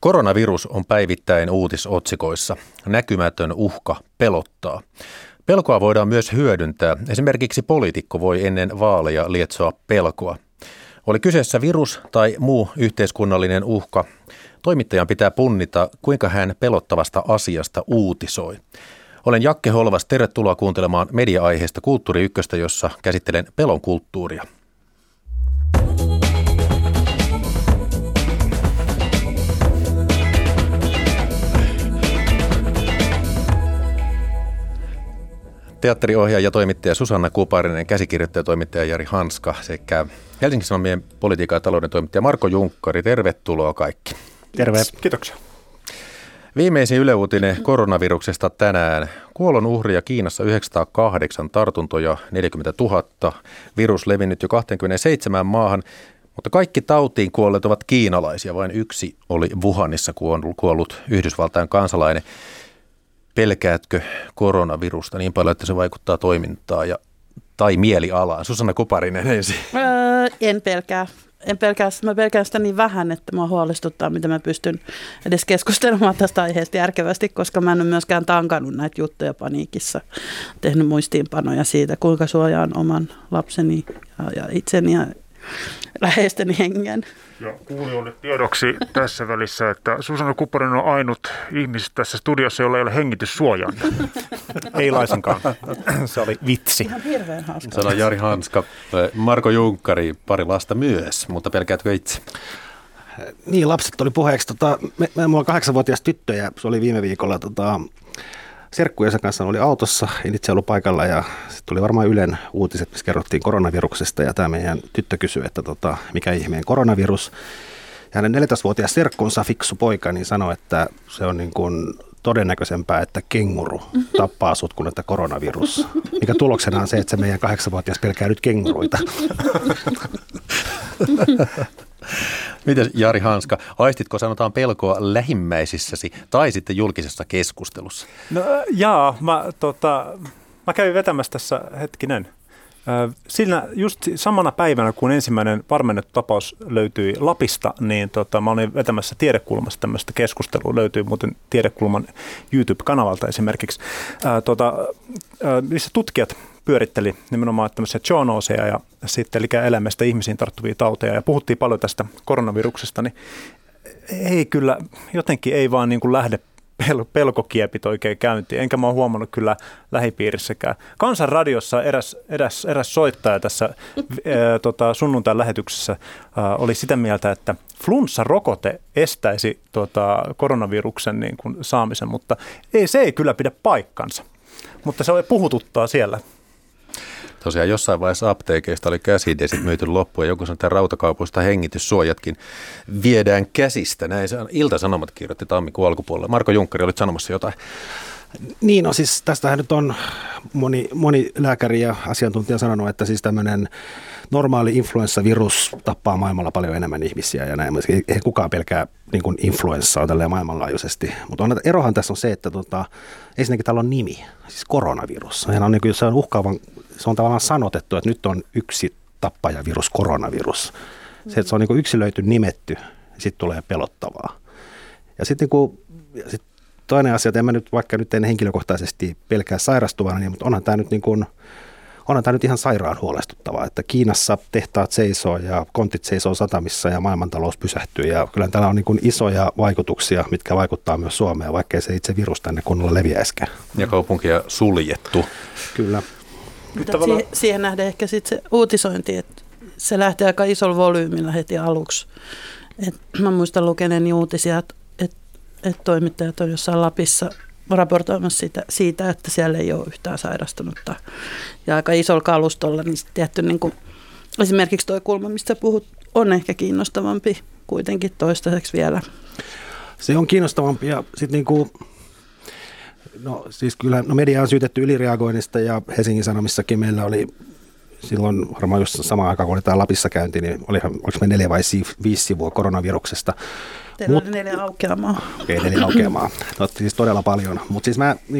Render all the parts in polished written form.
Koronavirus on päivittäin uutisotsikoissa. Näkymätön uhka pelottaa. Pelkoa voidaan myös hyödyntää. Esimerkiksi poliitikko voi ennen vaaleja lietsoa pelkoa. Oli kyseessä virus tai muu yhteiskunnallinen uhka, toimittajan pitää punnita, kuinka hän pelottavasta asiasta uutisoi. Olen Jakke Holvas, tervetuloa kuuntelemaan media-aiheesta Kulttuuri Ykköstä, jossa käsittelen pelon kulttuuria. Teatteriohjaaja ja toimittaja Susanna Kuparinen, käsikirjoittaja ja toimittaja Jari Hanska sekä Helsingin Sanomien politiikan ja talouden toimittaja Marko Junkkari. Tervetuloa kaikki. Terve. Kiitoksia. Viimeisin Yle Uutinen koronaviruksesta tänään. Kuolonuhria Kiinassa 908, tartuntoja 40 000, virus levinnyt jo 27 maahan, mutta kaikki tautiin kuolleet ovat kiinalaisia. Vain yksi oli Wuhanissa kuollut Yhdysvaltain kansalainen. Pelkäätkö koronavirusta niin paljon, että se vaikuttaa toimintaan tai mielialaan? Susanna Kuparinen ensin. En pelkää. Mä pelkään sitä niin vähän, että mua huolestuttaa, miten mä pystyn edes keskustelemaan tästä aiheesta järkevästi, koska mä en ole myöskään tankannut näitä juttuja paniikissa. Tehnyt muistiinpanoja siitä, kuinka suojaan oman lapseni ja itseni ja läheisteni hengen. Ja kuulijoille tiedoksi tässä välissä, että Susanna Kuparinen on ainut ihmistä tässä studiossa, jolla ei ole hengityssuojaa. Ei laisinkaan. Se oli vitsi. Ihan hirveän hauska. Se on Jari Hanska, Marko Junkkari, pari lasta myös, mutta pelkäätkö itse? Niin, lapset oli puheeksi. Mulla on 8-vuotias tyttö ja se oli viime viikolla serkkujensa kanssa oli autossa, en itse ollut paikalla ja sitten tuli varmaan Ylen uutiset, missä kerrottiin koronaviruksesta ja tämä meidän tyttö kysyi, että mikä ihmeen koronavirus. Ja hänen 14-vuotias serkkunsa, fiksu poika, niin sanoi, että se on niin kuin todennäköisempää, että kenguru tappaa sut kuin että koronavirus. Mikä tuloksena on se, että se meidän 8-vuotias pelkää nyt kenguruita. Miten Jari Hanska, aistitko sanotaan pelkoa lähimmäisissäsi tai sitten julkisessa keskustelussa? No mä kävin vetämässä tässä hetkinen. Siinä just samana päivänä, kun ensimmäinen varmennettu tapaus löytyi Lapista, niin mä olin vetämässä Tiedekulmasta tämmöistä keskustelua. Löytyy muuten Tiedekulman YouTube-kanavalta esimerkiksi, missä tutkijat pyöritteli nimenomaan tämmöisiä zoonoseja ja sitten eli eläimestä ihmisiin tarttuvia tauteja ja puhuttiin paljon tästä koronaviruksesta, niin jotenkin ei vaan niin kuin lähde pelkokiepit oikein käyntiin, enkä mä oon huomannut kyllä lähipiirissäkään. Kansanradiossa eräs soittaja tässä sunnuntain lähetyksessä oli sitä mieltä, että flunssarokote estäisi koronaviruksen niin kuin saamisen, mutta se ei kyllä pidä paikkansa, mutta se puhututtaa siellä. Tosiaan jossain vaiheessa apteekeista oli käsidesit myyty loppuun ja joku sanoi, että rautakaupoista hengityssuojatkin viedään käsistä. Näin Ilta-Sanomat kirjoitti tammikuun alkupuolella. Marko Junkkari, olit sanomassa jotain. Niin, no siis tästähän nyt on moni lääkäri ja asiantuntija sanonut, että siis tämmöinen normaali influenssavirus tappaa maailmalla paljon enemmän ihmisiä ja näin. Eihän kukaan pelkää niin kuin influenssaa tälleen maailmanlaajuisesti. Mutta erohan tässä on se, että ensinnäkin täällä on nimi, siis koronavirus. Se on uhkaavan, se on tavallaan sanotettu, että nyt on yksi tappajavirus, koronavirus. Se, että se on niin kuin yksilöity, nimetty, sitten tulee pelottavaa. Ja sitten toinen asia, että vaikka nyt en henkilökohtaisesti pelkää sairastuvana, niin, mutta onhan tämä nyt ihan sairaan huolestuttavaa, että Kiinassa tehtaat seisoo ja kontit seisoo satamissa ja maailmantalous pysähtyy ja kyllä täällä on niin kuin isoja vaikutuksia, mitkä vaikuttaa myös Suomeen, vaikkei se itse virus tänne kunnolla leviäiskään. Ja kaupunkia suljettu. Kyllä. Siihen nähdään ehkä sitten se uutisointi, että se lähtee aika isolla volyymilla heti aluksi. Mä muistan lukeneeni uutisia, että toimittajat on jossain Lapissa raportoimassa siitä, että siellä ei ole yhtään sairastunutta. Ja aika isolla kalustolla, niin tietty niin kuin, esimerkiksi tuo kulma, mistä puhut, on ehkä kiinnostavampi kuitenkin toistaiseksi vielä. Se on kiinnostavampi ja sitten niin kuin, media on syytetty ylireagoinnista ja Helsingin Sanomissakin meillä oli silloin varmaan just samaan aikaan, kun oli tämä Lapissa käynti, niin oliko me 4 vai 5 sivua koronaviruksesta. Teillä oli 4 aukeamaa. Okei, 4 aukeamaa. Siis todella paljon. Mutta siis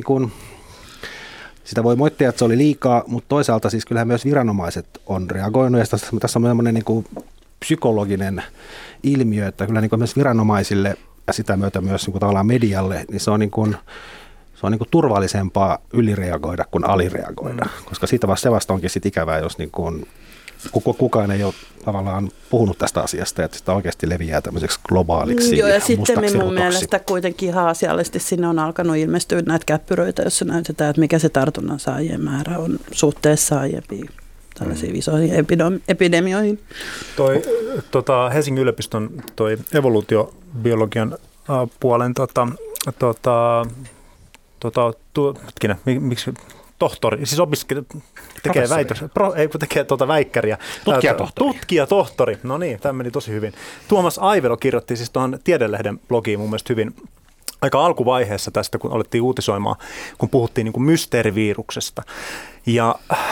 sitä voi moittia, että se oli liikaa, mutta toisaalta siis kyllähän myös viranomaiset on reagoinut. Ja tässä on sellainen niin kuin psykologinen ilmiö, että kyllä niin kuin myös viranomaisille ja sitä myötä myös niin kuin tavallaan medialle, niin se on niin kuin turvallisempaa ylireagoida kuin alireagoida, koska siitä vasta onkin sit ikävää, jos niin kuin kukaan ei ole tavallaan puhunut tästä asiasta, että sitä oikeasti leviää tämmöiseksi globaaliksi Joo, ja sitten mustaksi mun mielestä kuitenkin ihan asiallisesti sinne on alkanut ilmestyä näitä käppyröitä, jossa näytetään, että mikä se tartunnan saajien määrä on suhteessa aiempiin tällaisiin isoihin epidemioihin. Helsingin yliopiston evoluutiobiologian puolen miksi tohtori, siis tekee väikkäriä. Tutkijatohtori, no niin, tämä meni tosi hyvin. Tuomas Aivero kirjoitti siis tuohon Tiedelehden blogiin mun mielestä hyvin aika alkuvaiheessa tästä, kun alettiin uutisoimaan, kun puhuttiin niin kuin mysteeriviruksesta. Ja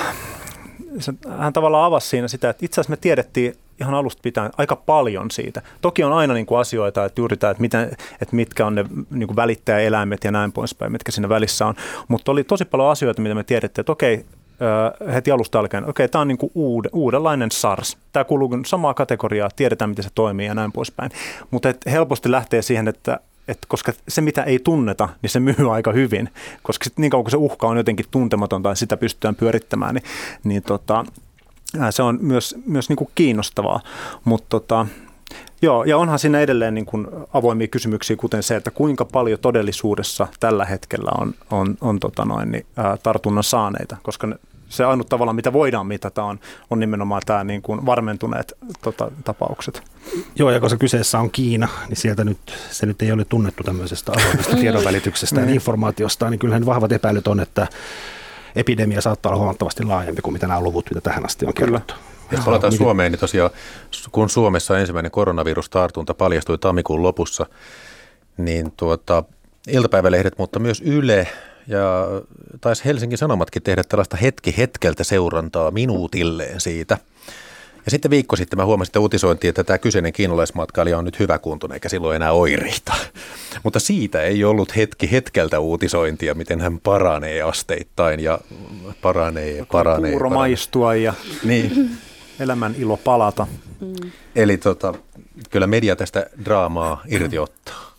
hän tavallaan avasi siinä sitä, että itse asiassa me tiedettiin ihan alusta pitäen aika paljon siitä. Toki on aina niin kuin asioita, että juuri tämä, että mitkä on ne niin kuin välittäjäeläimet ja näin poispäin, mitkä siinä välissä on. Mutta oli tosi paljon asioita, mitä me tiedettiin, että okei, heti alusta alkaen, tämä on niin kuin uudenlainen SARS. Tämä kuuluu samaa kategoriaa, tiedetään miten se toimii ja näin poispäin. Mutta helposti lähtee siihen, että koska se, mitä ei tunneta, niin se myy aika hyvin. Koska niin kauan kuin se uhka on jotenkin tuntematonta ja sitä pystytään pyörittämään, niin se on myös niin kuin kiinnostavaa. Mutta joo, ja onhan siinä edelleen niin kuin avoimia kysymyksiä, kuten se, että kuinka paljon todellisuudessa tällä hetkellä on tartunnan saaneita, koska se ainut tavalla, mitä voidaan mitata, on nimenomaan tämä niin kuin varmentuneet tapaukset. Joo, ja koska kyseessä on Kiina, niin sieltä se nyt ei ole tunnettu tämmöisestä avoimesta tiedonvälityksestä ja informaatiosta, niin kyllähän vahvat epäilyt on, että epidemia saattaa olla huomattavasti laajempi kuin mitä nämä luvut, mitä tähän asti on kerrottu. Jos palataan Suomeen, niin tosiaan kun Suomessa ensimmäinen koronavirustartunta paljastui tammikuun lopussa, niin iltapäivälehdet, mutta myös Yle ja taisi Helsingin Sanomatkin tehdä tällaista hetki hetkeltä seurantaa minuutilleen siitä. Ja sitten viikko sitten mä huomasin, että uutisointiin, että tämä kyseinen kiinalaismatkailija on nyt hyväkuntoinen eikä silloin enää oireita. Mutta siitä ei ollut hetki hetkeltä uutisointia, miten hän paranee asteittain ja paranee. Kuuro maistua ja niin. Elämän ilo palata. Eli kyllä media tästä draamaa irti ottaa.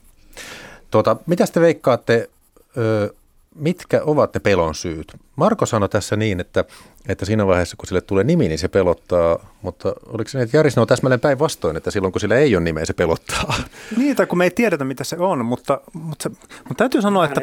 Mitä te veikkaatte, mitkä ovat ne pelon syyt? Marko sanoi tässä niin, että siinä vaiheessa, kun sille tulee nimi, niin se pelottaa, mutta oliko se niin, että Jari sanoo täsmälleen päinvastoin, että silloin kun sillä ei ole nimeä, se pelottaa? Niitä, kun me ei tiedetä, mitä se on, mutta täytyy sanoa, että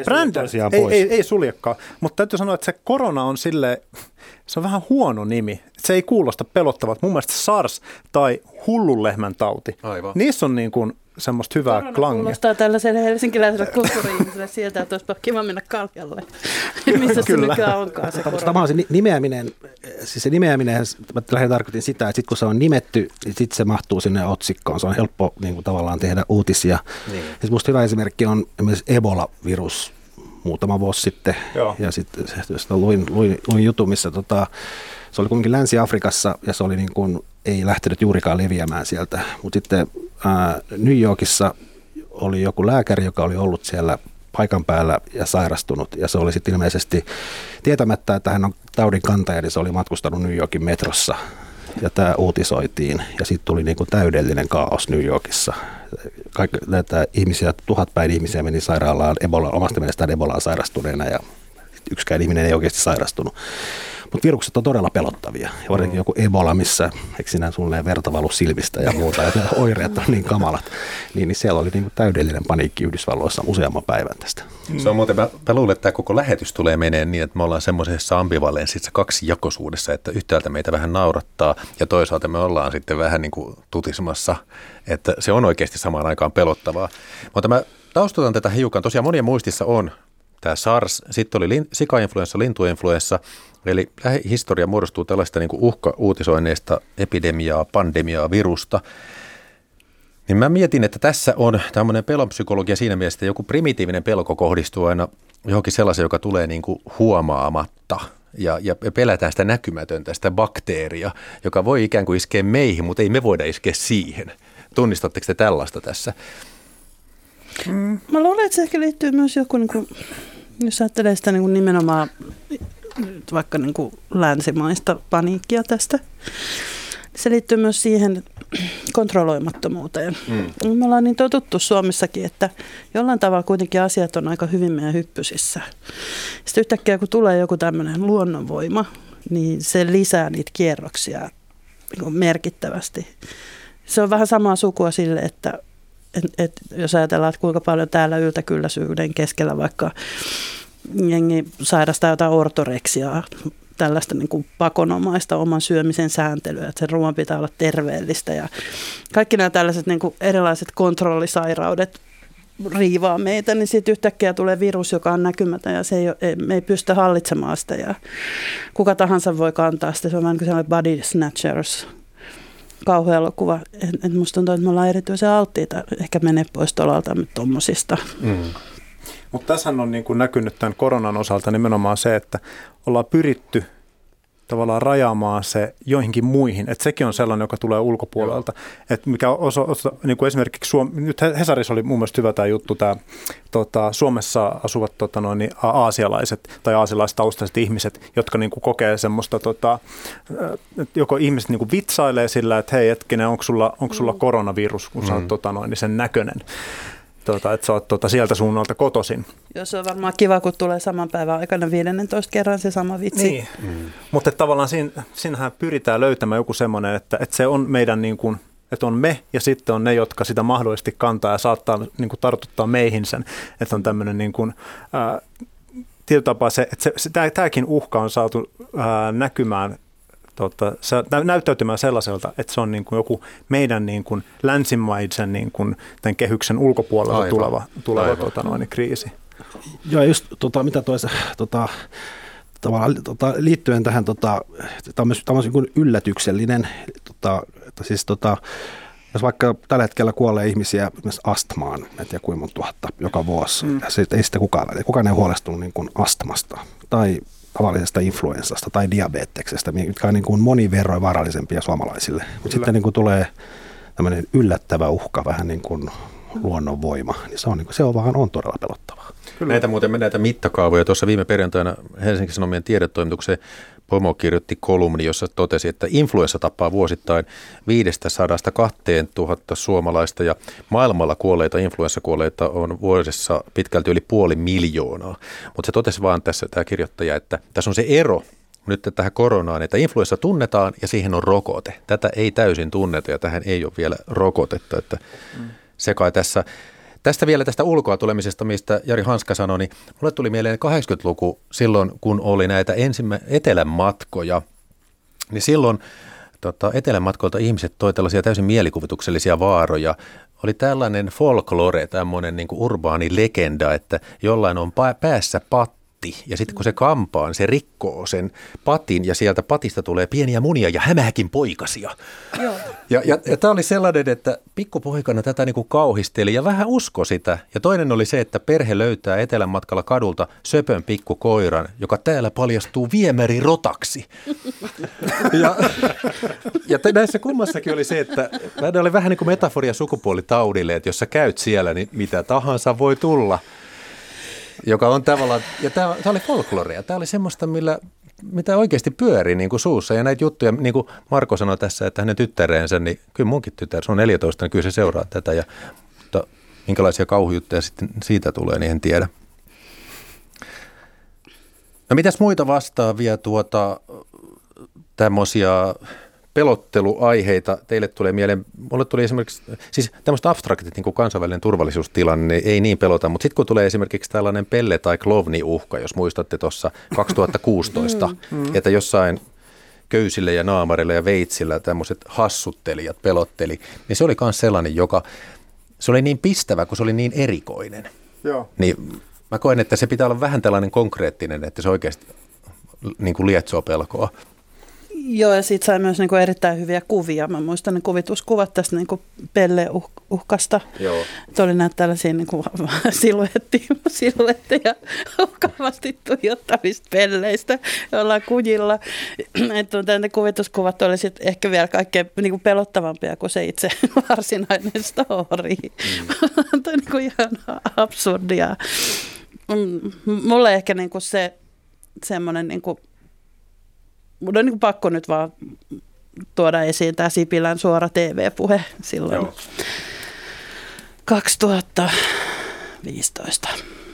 ei suljekaan, mutta täytyy sanoa, että se korona on se on vähän huono nimi. Se ei kuulosta pelottavalta. Mun mielestä SARS tai hullun lehmän tauti, aivan. Niissä on niin kuin semmoista hyvää klangia. Korona kuulostaa tällaiselle helsinkiläiselle kulttuuri-ihmiselle sieltä, että olisipa kiva mennä kaljalle. Missä se mikä onkaan se korona. Tämä on se nimeäminen, siis se nimeäminen, mä lähinnä tarkoitin sitä, että sitten kun se on nimetty, niin sitten se mahtuu sinne otsikkoon. Se on helppo niin kuin tavallaan tehdä uutisia. Niin. Siis musta hyvä esimerkki on esimerkiksi Ebola-virus muutama vuosi sitten. Joo. Ja sitten luin jutun, missä se oli kuitenkin Länsi-Afrikassa ja se oli niin kuin, ei lähtenyt juurikaan leviämään sieltä. Mutta sitten New Yorkissa oli joku lääkäri, joka oli ollut siellä paikan päällä ja sairastunut. Ja se oli sitten ilmeisesti tietämättä, että hän on taudin kantaja, niin se oli matkustanut New Yorkin metrossa. Ja tämä uutisoitiin ja sitten tuli niin kuin täydellinen kaos New Yorkissa. Näitä ihmisiä, 1000 päin ihmisiä meni sairaalaan omasta mielestään Ebolaan sairastuneena ja yksikään ihminen ei oikeasti sairastunut. Mutta virukset on todella pelottavia. Ja varsinkin joku Ebola, missä eikö sinä suunnilleen verta valu silmistä ja muuta, ja oireet on niin kamalat. Niin siellä oli niinku täydellinen paniikki Yhdysvalloissa useamman päivän tästä. Se on muuten, mä luulen, että tämä koko lähetys tulee meneen niin, että me ollaan semmoisessa ambivalenssissa kaksijakoisuudessa, että yhtäältä meitä vähän naurattaa ja toisaalta me ollaan sitten vähän niin kuin tutismassa, että se on oikeasti samaan aikaan pelottavaa. Mutta mä taustutan tätä hiukan. Tosiaan monien muistissa on tämä SARS, sitten oli sikainfluenssa, lintuinfluenssa, eli historia muodostuu tällaista niin kuin uhka-uutisoinneista, epidemiaa, pandemiaa, virusta. Niin mä mietin, että tässä on tämmöinen pelonpsykologia siinä mielessä, että joku primitiivinen pelko kohdistuu aina johonkin sellaiseen, joka tulee niin kuin huomaamatta. Ja pelätään sitä näkymätöntä, sitä bakteeria, joka voi ikään kuin iskeä meihin, mutta ei me voida iskeä siihen. Tunnistatteko te tällaista tässä? Mä luulen, että se ehkä liittyy myös joku, niin kuin, jos ajattelee sitä niin kuin nimenomaan vaikka niin kuin länsimaista paniikkia tästä. se liittyy myös siihen kontrolloimattomuuteen. Me ollaan niin totuttu Suomessakin, että jollain tavalla kuitenkin asiat on aika hyvin meidän hyppysissä. Sitten yhtäkkiä kun tulee joku tämmöinen luonnonvoima, niin se lisää niitä kierroksia merkittävästi. Se on vähän samaa sukua sille, että jos ajatellaan, että kuinka paljon täällä yltäkylläisyyden keskellä vaikka jengi sairastaa jotain ortoreksiaa, tällaista niin kuin pakonomaista oman syömisen sääntelyä, että sen ruoan pitää olla terveellistä ja kaikki nämä tällaiset niin kuin erilaiset kontrollisairaudet riivaa meitä, niin sitten yhtäkkiä tulee virus, joka on näkymätön ja me ei pysty hallitsemaan sitä ja kuka tahansa voi kantaa sitä. Se on vähän niin kuin sellainen Body Snatchers kauhuelokuva. Musta tuntuu, että me ollaan erityisen alttiita ehkä menee pois tolalta tommosista. Mutta tässähän on niin kuin näkynyt tämän koronan osalta nimenomaan se, että ollaan pyritty tavallaan rajaamaan se joihinkin muihin. Että sekin on sellainen, joka tulee ulkopuolelta. Että mikä niin kuin esimerkiksi nyt Hesarissa oli mun mielestä hyvä tämä juttu, tämä Suomessa asuvat aasialaiset tai aasialaistaustaiset ihmiset, jotka niin kuin kokee semmoista, joko ihmiset niin kuin vitsailee sillä, että hei hetkinen, onko sulla koronavirus, kun sä oot sen näköinen. Että sä oot sieltä suunnalta kotoisin. Joo, se on varmaan kiva, kun tulee saman päivän aikana 15 kerran se sama vitsi. Niin. Mutta tavallaan siinähän pyritään löytämään joku semmoinen, että se on meidän niin kuin, että on me ja sitten on ne, jotka sitä mahdollisesti kantaa ja saattaa niin kuin tartuttaa meihin sen. Että on tämmöinen niin kuin, tietyllä tapaa se, että tämäkin uhka on saatu näkymään, näyttäytymään sellaiselta, että se on niin kuin joku meidän niin kuin länsimaisen niin kuin tämän kehyksen ulkopuolelta tuleva kriisi. Joo, just mitä tavallaan liittyen tähän, tämä on myös niin yllätyksellinen, jos vaikka tällä hetkellä kuolee ihmisiä myös astmaan, en tiedä kuinka monta tuhatta joka vuosi, ja ei sitten kukaan ei huolestunut niin kuin astmasta tai tavallisesta influenssasta tai diabeteksestä, mitkä on niin kuin monin verroin vaarallisempia suomalaisille. Mutta sitten niin kuin tulee tämmöinen yllättävä uhka, vähän niin kuin luonnonvoima, niin se on todella pelottavaa. Näitä mittakaavoja. Tuossa viime perjantaina Helsingin Sanomien tiedetoimituksen Pomo kirjoitti kolumni, jossa totesi, että influenssa tappaa vuosittain 500–2 000 suomalaista ja maailmalla influenssakuolleita on vuodessa pitkälti yli 500 000. Mutta se totesi vaan tässä tämä kirjoittaja, että tässä on se ero nyt tähän koronaan, että influenssa tunnetaan ja siihen on rokote. Tätä ei täysin tunneta ja tähän ei ole vielä rokotetta, että se kai tässä. Tästä vielä tästä ulkoa tulemisesta, mistä Jari Hanska sanoi, niin mulle tuli mieleen 80-luku silloin, kun oli näitä etelänmatkoja, niin silloin etelänmatkoilta ihmiset toi tällaisia täysin mielikuvituksellisia vaaroja. Oli tällainen folklore, tämmöinen niin kuin urbaani legenda, että jollain on päässä patti ja sitten kun se kampaa, niin se rikkoo sen patin ja sieltä patista tulee pieniä munia ja hämähäkin poikasia. Joo. Ja tämä oli sellainen, että pikkupoikana tätä niin kuin kauhisteli ja vähän usko sitä. Ja toinen oli se, että perhe löytää etelänmatkalla kadulta söpön pikkukoiran, joka täällä paljastuu viemärirotaksi. ja näissä kummassakin oli se, että tämä oli vähän niin kuin metaforia sukupuolitaudille, että jos sä käyt siellä, niin mitä tahansa voi tulla. Joka on tavallaan, ja tämä oli folklorea, tämä oli semmoista, mitä oikeasti pyörii niin kuin suussa. Ja näitä juttuja, niin kuin Marko sanoi tässä, että hänen tyttärensä, niin kyllä munkin tytär, se on 14, niin kyllä se seuraa tätä. Mutta minkälaisia kauhujuttuja sitten siitä tulee, niin en tiedä. No mitäs muita vastaavia tämmöisiä pelotteluaiheita teille tulee mieleen? Mulle tuli esimerkiksi, siis tämmöistä abstraktit niin kuin kansainvälinen turvallisuustilanne ei niin pelota, mutta sitten kun tulee esimerkiksi tällainen pelle- tai klovni-uhka, jos muistatte tuossa 2016, että jossain köysillä ja naamarilla ja veitsillä tämmöiset hassuttelijat pelotteli, niin se oli myös sellainen, se oli niin pistävä, kun se oli niin erikoinen. Joo. Niin mä koen, että se pitää olla vähän tällainen konkreettinen, että se oikeasti niin kuin lietsoo pelkoa. Joo, ja siitä sai myös erittäin hyviä kuvia. Mä muistan ne kuvituskuvat tästä pelle-uhkasta. Joo. Oli näitä tällaisia siluetteja uhkaavasti tuijottavista pelleistä jollain kujilla. Ne kuvituskuvat oli sitten ehkä vielä kaikkein pelottavampia kuin se itse varsinainen story. Toi ihan absurdia. Mulle ehkä se semmoinen mun on pakko nyt vaan tuoda esiin tämä Sipilän suora TV-puhe silloin. Joo. 2015.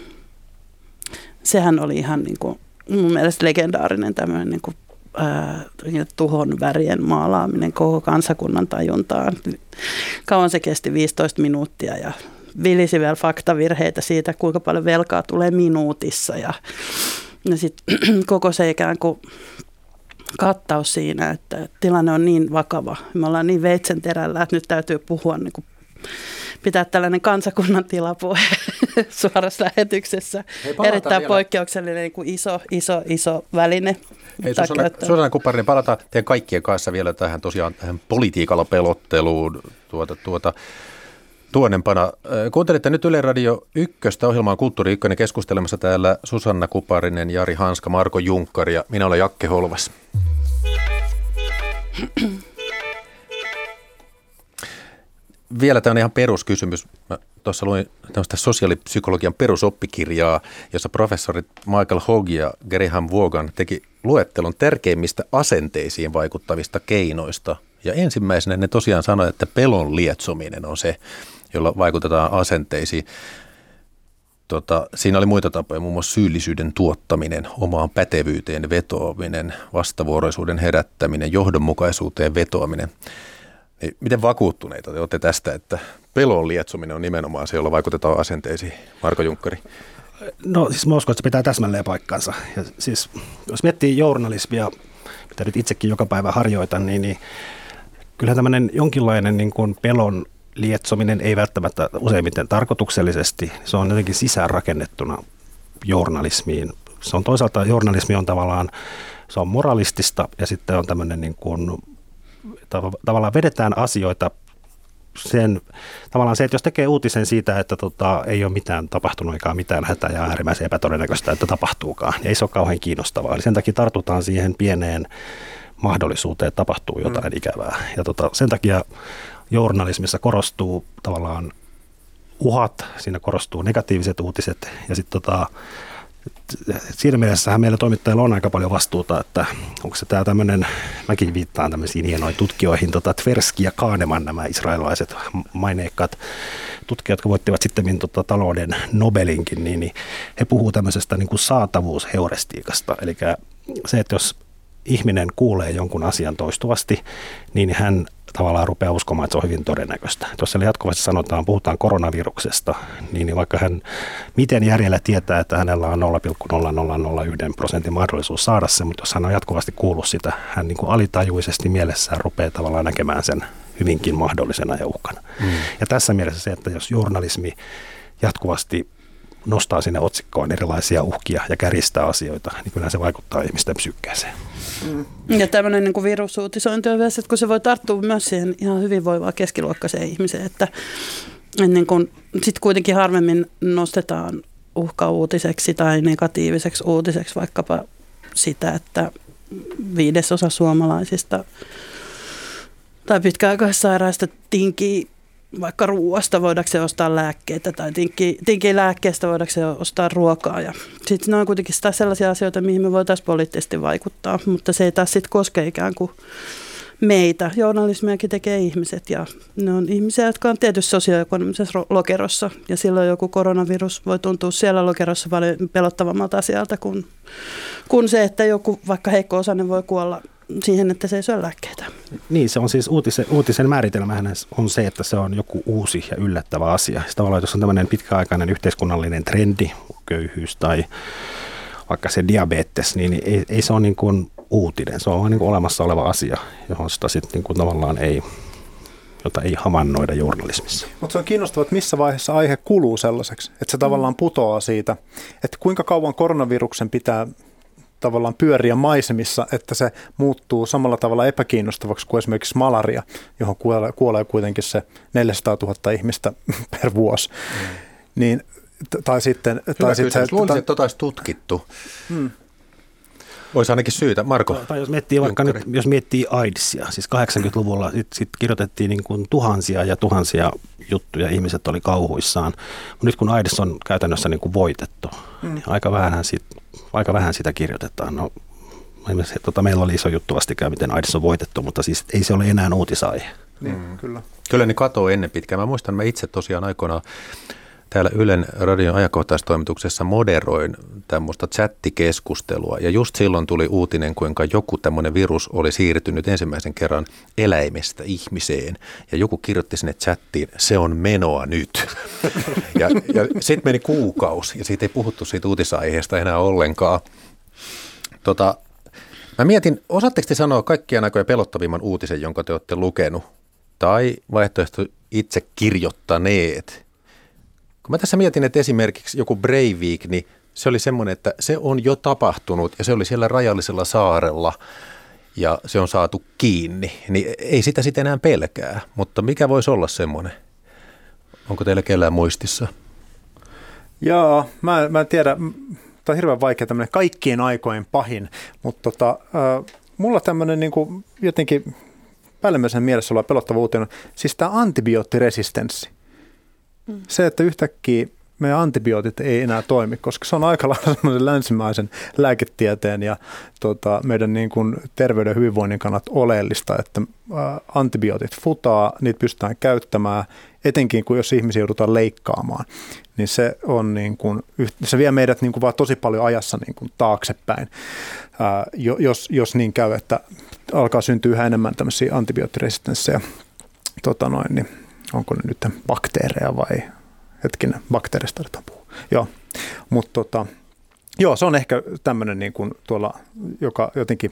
Sehän oli ihan niin kuin, mun mielestä legendaarinen tämmöinen niin kuin, tuhon värien maalaaminen koko kansakunnan tajuntaan. Kauan se kesti 15 minuuttia ja vilisi vielä faktavirheitä siitä, kuinka paljon velkaa tulee minuutissa. Ja sitten koko se ikään kuin kattaus siinä, että tilanne on niin vakava. Me ollaan niin veitsenterällä, että nyt täytyy puhua niin kuin pitää tällainen kansakunnan tilapuhe suorassa lähetyksessä. Erittäin vielä poikkeuksellinen niin kuin iso väline. Hei, Susanna Kupparinen, palataan teidän kaikkien kanssa vielä tähän politiikalla pelotteluun. Tuonnempana. Kuuntelitte nyt Yle Radio 1, ohjelmaan Kulttuuri 1, keskustelemassa täällä Susanna Kupparinen, Jari Hanska, Marko Junkkari ja minä olen Jakke Holvas. Vielä tämä on ihan peruskysymys. Mä tuossa luin tämmöistä sosiaalipsykologian perusoppikirjaa, jossa professorit Michael Hogg ja Graham Vaughan teki luettelon tärkeimmistä asenteisiin vaikuttavista keinoista. Ja ensimmäisenä ne tosiaan sanoi, että pelon lietsominen on se, jolla vaikutetaan asenteisiin. Siinä oli muita tapoja, muun muassa syyllisyyden tuottaminen, omaan pätevyyteen vetoaminen, vastavuoroisuuden herättäminen, johdonmukaisuuteen vetoaminen. Miten vakuuttuneita te olette tästä, että pelon lietsominen on nimenomaan se, jolla vaikutetaan asenteisiin? Marko Junkkari. No siis mä uskon, että se pitää täsmälleen paikkansa. Ja siis, jos miettii journalismia, mitä nyt itsekin joka päivä harjoitan, niin kyllähän tämmöinen jonkinlainen niin kuin pelon lietsominen ei välttämättä useimmiten tarkoituksellisesti. Se on jotenkin sisäänrakennettuna journalismiin. Se on toisaalta, journalismi on tavallaan, se on moralistista ja sitten on tämmöinen niin kuin, tavallaan vedetään asioita tavallaan se, että jos tekee uutisen siitä, että ei ole mitään tapahtunut eikä mitään hätää ja äärimmäisen epätodennäköistä, että tapahtuukaan, niin ei se ole kauhean kiinnostavaa. Eli sen takia tartutaan siihen pieneen mahdollisuuteen, että tapahtuu jotain ikävää. Ja sen takia journalismissa korostuu tavallaan uhat, siinä korostuu negatiiviset uutiset ja sitten siinä mielessähän meillä toimittajilla on aika paljon vastuuta, että onko se tämä tämmöinen, mäkin viittaan tämmöisiin hienoihin tutkijoihin, Tversky ja Kahneman, nämä israelilaiset maineikkaat tutkijat, jotka voittivat sitten talouden Nobelinkin, niin he puhuu tämmöisestä niin kuin saatavuusheuristiikasta, eli se, että jos ihminen kuulee jonkun asian toistuvasti, niin hän tavallaan rupeaa uskomaan, että se on hyvin todennäköistä. Jos siellä jatkuvasti puhutaan koronaviruksesta, niin vaikka hän miten järjellä tietää, että hänellä on 0,0001% mahdollisuus saada se, mutta jos hän on jatkuvasti kuullut sitä, hän niin kuin alitajuisesti mielessään rupeaa tavallaan näkemään sen hyvinkin mahdollisena ja uhkana. Ja tässä mielessä se, että jos journalismi jatkuvasti nostaa sinne otsikkoon erilaisia uhkia ja kärjistää asioita, niin kyllä se vaikuttaa ihmisten psyykkeeseen. Ja tämmöinen niin kuin virusuutisointi on myös, että kun se voi tarttua myös siihen ihan hyvinvoivaan keskiluokkaiseen ihmiseen, että niin kuin sitten kuitenkin harvemmin nostetaan uhkauutiseksi tai negatiiviseksi uutiseksi vaikkapa sitä, että 1/5 suomalaisista tai pitkäaikaissairaista tinkii vaikka ruoasta, voidaanko se ostaa lääkkeitä tai tinkii lääkkeestä, voidaanko se ostaa ruokaa. Ja sitten ne on kuitenkin sellaisia asioita, mihin me voitaisiin poliittisesti vaikuttaa, mutta se ei taas sitten koske ikään kuin meitä. Journalismiakin tekee ihmiset ja ne on ihmisiä, jotka on tietysti sosioekonomisessa lokerossa ja silloin joku koronavirus voi tuntua siellä lokerossa paljon pelottavammalta asialta kuin se, että joku vaikka heikko-osainen voi kuolla siihen, että se ei syö lääkkeitä. Niin, se on siis uutisen määritelmähän on se, että se on joku uusi ja yllättävä asia. Siis tavallaan, jos on tämmöinen pitkäaikainen yhteiskunnallinen trendi, köyhyys tai vaikka se diabetes, niin ei se ole niin kuin uutinen. Se on niin kuin olemassa oleva asia, johon sitä sitten niin kuin tavallaan jota ei havainnoida journalismissa. Mutta se on kiinnostavaa, että missä vaiheessa aihe kuluu sellaiseksi, että se tavallaan putoaa siitä, että kuinka kauan koronaviruksen pitää tavallaan pyöriä maisemissa, että se muuttuu samalla tavalla epäkiinnostavaksi kuin esimerkiksi malaria, johon kuolee kuitenkin se 400 000 ihmistä per vuosi. Niin, tai sitten... Luulisin, että olisi tutkittu. Olisi ainakin syytä. Marko? Tai jos miettii vaikka nyt, jos miettii AIDSia, siis 80-luvulla sit kirjoitettiin niin kuin tuhansia ja tuhansia juttuja, ihmiset oli kauhuissaan. Mutta nyt kun AIDS on käytännössä niin kuin voitettu, niin aika vähän sitä kirjoitetaan. No, Meillä oli iso juttu vastikään, miten AIDS on voitettu, mutta siis ei se ole enää uutisaihe. Kyllä. Kyllä ne katoo ennen pitkään. Mä muistan, mä itse tosiaan aikoinaan täällä Ylen radion ajankohtaistoimituksessa moderoin tämmöistä chattikeskustelua. Ja just silloin tuli uutinen, kuinka joku tämmöinen virus oli siirtynyt ensimmäisen kerran eläimestä ihmiseen. Ja joku kirjoitti sinne chattiin, se on menoa nyt. Ja sitten meni kuukausi ja siitä ei puhuttu siitä uutisaiheesta enää ollenkaan. Mä mietin, osaatteko te sanoa kaikkien aikojen pelottavimman uutisen, jonka te olette lukenut? Tai vaihtoehto itse kirjoittaneet? Kun mä tässä mietin, että esimerkiksi joku Breivik, niin se oli semmoinen, että se on jo tapahtunut ja se oli siellä rajallisella saarella ja se on saatu kiinni. Niin ei sitä sitten enää pelkää, mutta mikä voisi olla semmoinen? Onko teillä kellään muistissa? Joo, mä en tiedä. Tämä on hirveän vaikea tämmöinen kaikkien aikojen pahin, mutta mulla tämmöinen niin kuin jotenkin päällimmäisen mielessä oleva pelottava uutinen, siis tämä antibioottiresistenssi. Se, että yhtäkkiä meidän antibiootit ei enää toimi, koska se on aika lailla semmoisen länsimaisen lääketieteen ja meidän niin kuin terveyden ja hyvinvoinnin kannalta oleellista, että antibiootit futaa, niitä pystytään käyttämään, etenkin kun jos ihmisiä joudutaan leikkaamaan, niin se on niin kuin, se vie meidät niin kuin vaan tosi paljon ajassa niin kuin taaksepäin, jos niin käy, että alkaa syntyä yhä enemmän tämmöisiä antibioottiresistenssejä, niin onko ne nyt bakteereja vai hetkinen, bakteerista aletaan puhua. Joo, mutta joo, se on ehkä tämmöinen niin kuin tuolla, joka jotenkin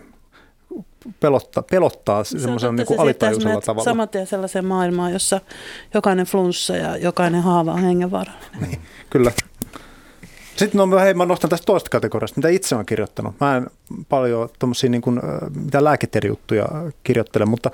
pelottaa semmoisen niin kuin alitajuisella tavalla. Saman tien sellaiseen maailmaan, jossa jokainen flunssa ja jokainen haava on hengenvaarallinen. Niin, kyllä. Sitten mä nostan tästä toista kategoriasta, mitä itse olen kirjoittanut. Mä en paljon tuommoisia niin kuin, mitä lääketiedejuttuja kirjoittele, mutta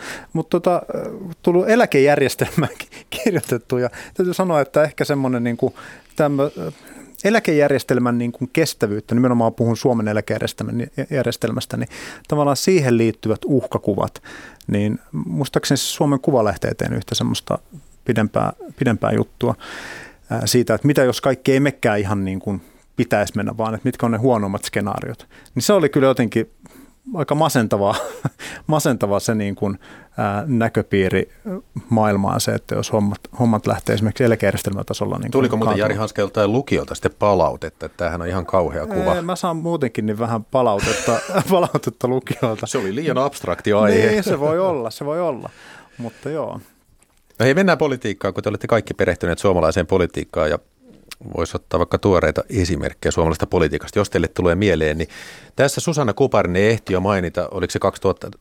tullut eläkejärjestelmään kirjoitettu. Ja täytyy sanoa, että ehkä semmoinen niin kuin, eläkejärjestelmän niin kuin kestävyyttä, nimenomaan puhun Suomen eläkejärjestelmästä, niin tavallaan siihen liittyvät uhkakuvat, niin muistaakseni Suomen Kuvalehti eteen yhtä semmoista pidempää juttua siitä, että mitä jos kaikki ei mekään ihan niin kuin pitäisi mennä, vaan että mitkä on ne huonommat skenaariot. Niin se oli kyllä jotenkin aika masentava se niin kuin, näköpiiri maailmaan se, että jos hommat lähtee esimerkiksi eläkejärjestelmätasolla. Niin tuliko muuten Jari Hanske joltain lukiolta sitten palautetta, että tämähän on ihan kauhea kuva? Mä saan muutenkin niin vähän palautetta lukiolta. Se oli liian abstrakti aihe. Niin, se voi olla, mutta joo. No hei, mennään politiikkaan, kun te olette kaikki perehtyneet suomalaiseen politiikkaan ja voisi ottaa vaikka tuoreita esimerkkejä suomalaisesta politiikasta. Jos teille tulee mieleen, niin tässä Susanna Kuparinen ehti jo mainita, oliko se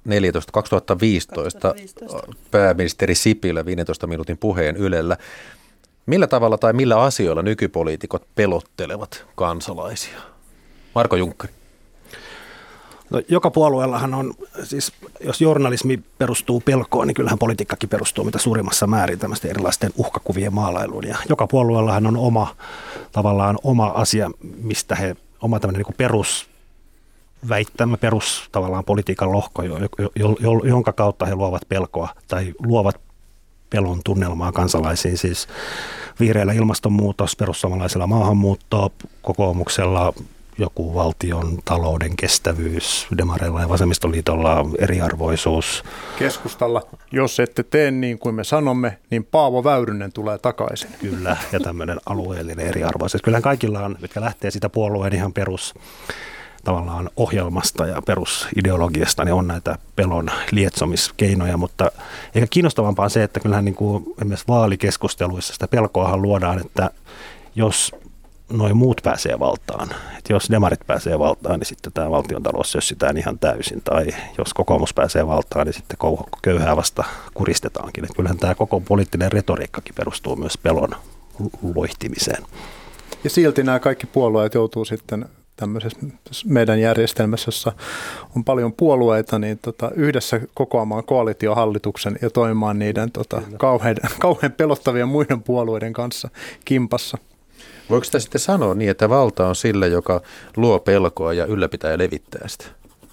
2014-2015 pääministeri Sipilä 15 minuutin puheen Ylellä. Millä tavalla tai millä asioilla nykypoliitikot pelottelevat kansalaisia? Marko Junkkari. No, joka puolueellahan on, siis jos journalismi perustuu pelkoon, niin kyllähän politiikkakin perustuu mitä suurimmassa määrin tämmöisten erilaisten uhkakuvien maalailuun. Ja joka puolueellahan on oma asia, mistä oma tämmöinen niin perusväittämä, tavallaan politiikan lohko, jonka kautta he luovat pelkoa tai luovat pelon tunnelmaa kansalaisiin. Siis vihreillä ilmastonmuutos, perussuomalaisilla maahanmuutto, kokoomuksella joku valtion talouden kestävyys, demareilla ja vasemmistoliitolla eriarvoisuus. Keskustalla, jos ette tee niin kuin me sanomme, niin Paavo Väyrynen tulee takaisin. Kyllä, ja tämmöinen alueellinen eriarvoisuus. Kyllähän kaikilla on, jotka lähtee sitä puolueen ihan perus tavallaan ohjelmasta ja perusideologiasta, niin on näitä pelon lietsomiskeinoja, mutta eikä kiinnostavampaa on se, että kyllähän niin kuin esimerkiksi vaalikeskusteluissa sitä pelkoahan luodaan, että jos noin muut pääsee valtaan. Et jos demarit pääsee valtaan, niin sitten tämä valtiontalous sössitään ihan täysin. Tai jos kokoomus pääsee valtaan, niin sitten köyhää vasta kuristetaankin. Et kyllähän tämä koko poliittinen retoriikkakin perustuu myös pelon loihtimiseen. Ja silti nämä kaikki puolueet joutuu sitten tämmöisessä meidän järjestelmässä, jossa on paljon puolueita, niin yhdessä kokoamaan koalitiohallituksen ja toimimaan niiden kauhean pelottavien muiden puolueiden kanssa kimpassa. Voiko sitä sitten sanoa niin, että valta on sillä, joka luo pelkoa ja ylläpitää ja levittää sitä?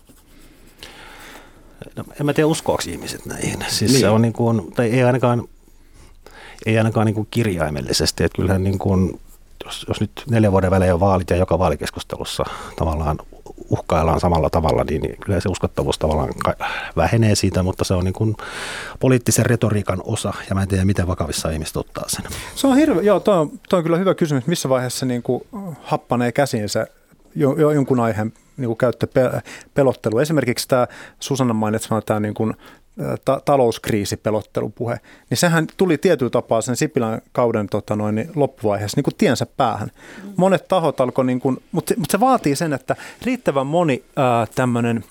No, en mä tiedä, uskoako ihmiset näihin. Siis niin. Se on niin kuin, tai ei ainakaan niin kuin kirjaimellisesti. Että kyllähän niin kuin, jos nyt 4 vuoden välein on vaalit ja joka vaalikeskustelussa tavallaan uhkaillaan samalla tavalla, niin kyllä se uskottavuus tavallaan vähenee siitä, mutta se on niin kuin poliittisen retoriikan osa, ja mä en tiedä, miten vakavissa ihmiset ottaa sen. Se on toi on kyllä hyvä kysymys, missä vaiheessa niin kuin happanee käsiinsä jonkun aiheen niin kuin käyttöpelottelu. Esimerkiksi tämä Susanna mainitsema tämä niin kuin talouskriisipelottelupuhe, niin sehän tuli tietyllä tapaa sen Sipilän kauden loppuvaiheessa niin kuin tiensä päähän. Monet tahot alkoi, niin kuin, mutta se vaatii sen, että riittävän moni tämmöinen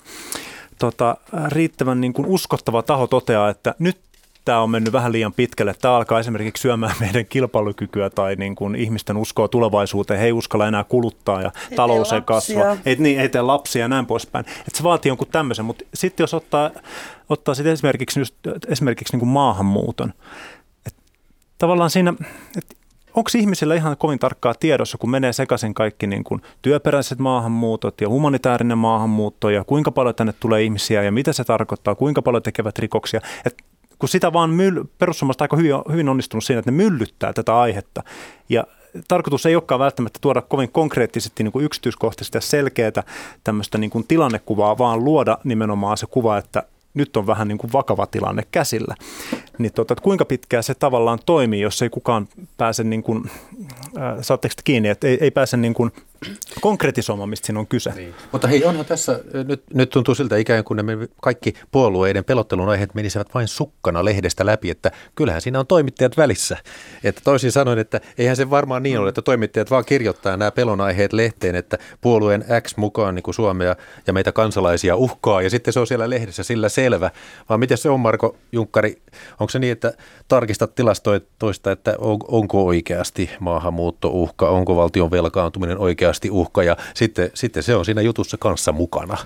riittävän niin kuin uskottava taho toteaa, että nyt tämä on mennyt vähän liian pitkälle. Tämä alkaa esimerkiksi syömään meidän kilpailukykyä tai niin kuin ihmisten uskoa tulevaisuuteen. He ei uskalla enää kuluttaa ja talous ei kasva. Ei tee lapsia ja näin poispäin. Että se vaatii jonkun tämmöisen. Mutta sitten jos ottaa sit esimerkiksi niin kuin maahanmuuton. Et tavallaan siinä, onko ihmisillä ihan kovin tarkkaa tiedossa, kun menee sekaisin kaikki niin kuin työperäiset maahanmuutot ja humanitaarinen maahanmuutto ja kuinka paljon tänne tulee ihmisiä ja mitä se tarkoittaa, kuinka paljon tekevät rikoksia. Kun sitä vaan perussuomalaiset aika hyvin onnistunut siinä, että ne myllyttää tätä aihetta. Ja tarkoitus ei olekaan välttämättä tuoda kovin konkreettisesti niin kuin yksityiskohtaisesti ja selkeätä tämmöistä niin kuin tilannekuvaa, vaan luoda nimenomaan se kuva, että nyt on vähän niin kuin vakava tilanne käsillä. Niin että kuinka pitkään se tavallaan toimii, jos ei kukaan pääse, niin kuin, saatteko kiinni, että ei pääse niin kuin konkretisoimaan, mistä siinä on kyse. Niin. Mutta hei, onhan tässä, nyt tuntuu siltä ikään kuin ne kaikki puolueiden pelottelun aiheet menisivät vain sukkana lehdestä läpi, että kyllähän siinä on toimittajat välissä. Että toisin sanoen, että eihän se varmaan niin ole, että toimittajat vaan kirjoittaa nämä pelon aiheet lehteen, että puolueen X mukaan niin kuin Suomea ja meitä kansalaisia uhkaa, ja sitten se on siellä lehdessä sillä selvä. Vaan miten se on, Marko Junkkari, onko se niin, että tarkistat tilastoista, että onko oikeasti maahanmuuttouhka, onko valtion velkaantuminen oikeasti uhka, ja sitten se on siinä jutussa kanssa mukana.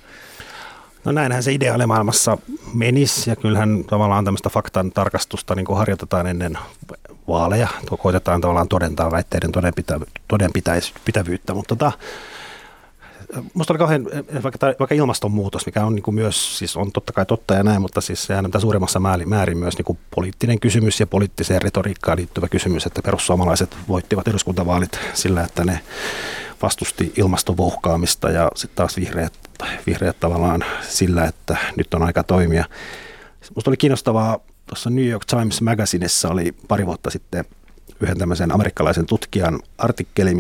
No näinhän se ideaalimaailmassa menisi, ja kyllähän tavallaan tämmöistä faktan tarkastusta niin kuin harjoitetaan ennen vaaleja. Koitetaan tavallaan todentaa väitteiden todenpitävyyttä, mutta musta oli kauhean, vaikka ilmastonmuutos, mikä on niin kuin myös, siis on totta kai totta ja näin, mutta siis sehän on mitä suurimmassa määrin myös niin kuin poliittinen kysymys ja poliittiseen retoriikkaan liittyvä kysymys, että perussuomalaiset voittivat eduskuntavaalit sillä, että ne vastusti ilmastovouhkaamista, ja sitten taas vihreät tavallaan sillä, että nyt on aika toimia. Musta oli kiinnostavaa, tuossa New York Times Magazinessa oli pari vuotta sitten yhden tämmöisen amerikkalaisen tutkijan artikkeli,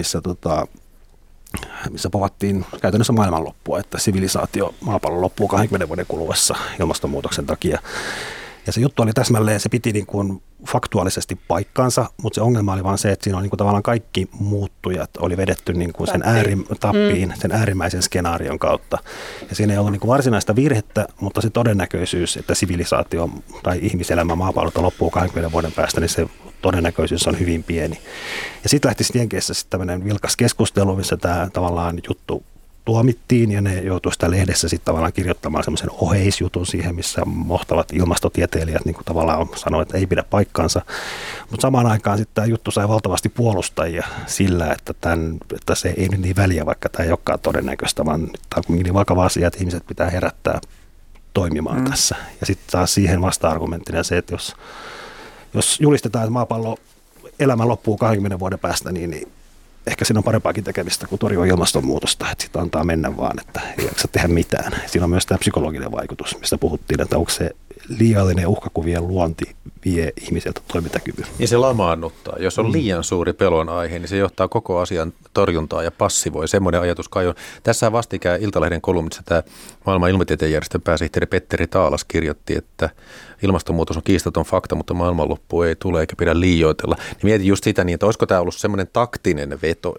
missä povattiin käytännössä maailmanloppua, että sivilisaatio maapallon loppuu 20 vuoden kuluessa ilmastonmuutoksen takia. Ja se juttu oli täsmälleen, se piti niin kuin faktuaalisesti paikkaansa, mutta se ongelma oli vaan se, että siinä on niin kuin tavallaan kaikki muuttujat oli vedetty niin kuin sen äärimmäisen skenaarion kautta. Ja siinä ei ollut niin kuin varsinaista virhettä, mutta se todennäköisyys, että sivilisaatio tai ihmiselämä maapallolta loppuu 20 vuoden päästä, niin se todennäköisyys on hyvin pieni. Ja sitten lähti Jenkeissä sitten tämmöinen vilkas keskustelu, missä tämä tavallaan juttu tuomittiin, ja ne joutuivat sitä lehdessä sitten tavallaan kirjoittamaan semmoisen oheisjutun siihen, missä mohtavat ilmastotieteilijät niin kuin tavallaan sanoivat, että ei pidä paikkaansa. Mutta samaan aikaan sitten tämä juttu sai valtavasti puolustajia sillä, että se ei nyt niin väliä, vaikka tämä ei olekaan todennäköistä, vaan tämä on kuitenkin niin vakava asia, että ihmiset pitää herättää toimimaan tässä. Ja sitten taas siihen vasta-argumenttina se, että jos julistetaan, että maapallo elämä loppuu 20 vuoden päästä, niin ehkä siinä on parempaakin tekemistä kuin torjua ilmastonmuutosta, että sitä antaa mennä vaan, että ei jaksa tehdä mitään. Siinä on myös tämä psykologinen vaikutus, mistä puhuttiin, että onko se liiallinen uhkakuvien luonti vie ihmiseltä toimintakyvyn. Ja se lamaannuttaa. Jos on liian suuri pelon aihe, niin se johtaa koko asian torjuntaan ja passivoi. Semmoinen ajatus kai on. Tässä vastikään Iltalehden kolumnissa tämä maailman ilmatieteen järjestön pääsihteeri Petteri Taalas kirjoitti, että ilmastonmuutos on kiistaton fakta, mutta maailmanloppu ei tule eikä pidä liioitella. Niin mietin just sitä niin, että olisiko tämä ollut semmoinen taktinen veto,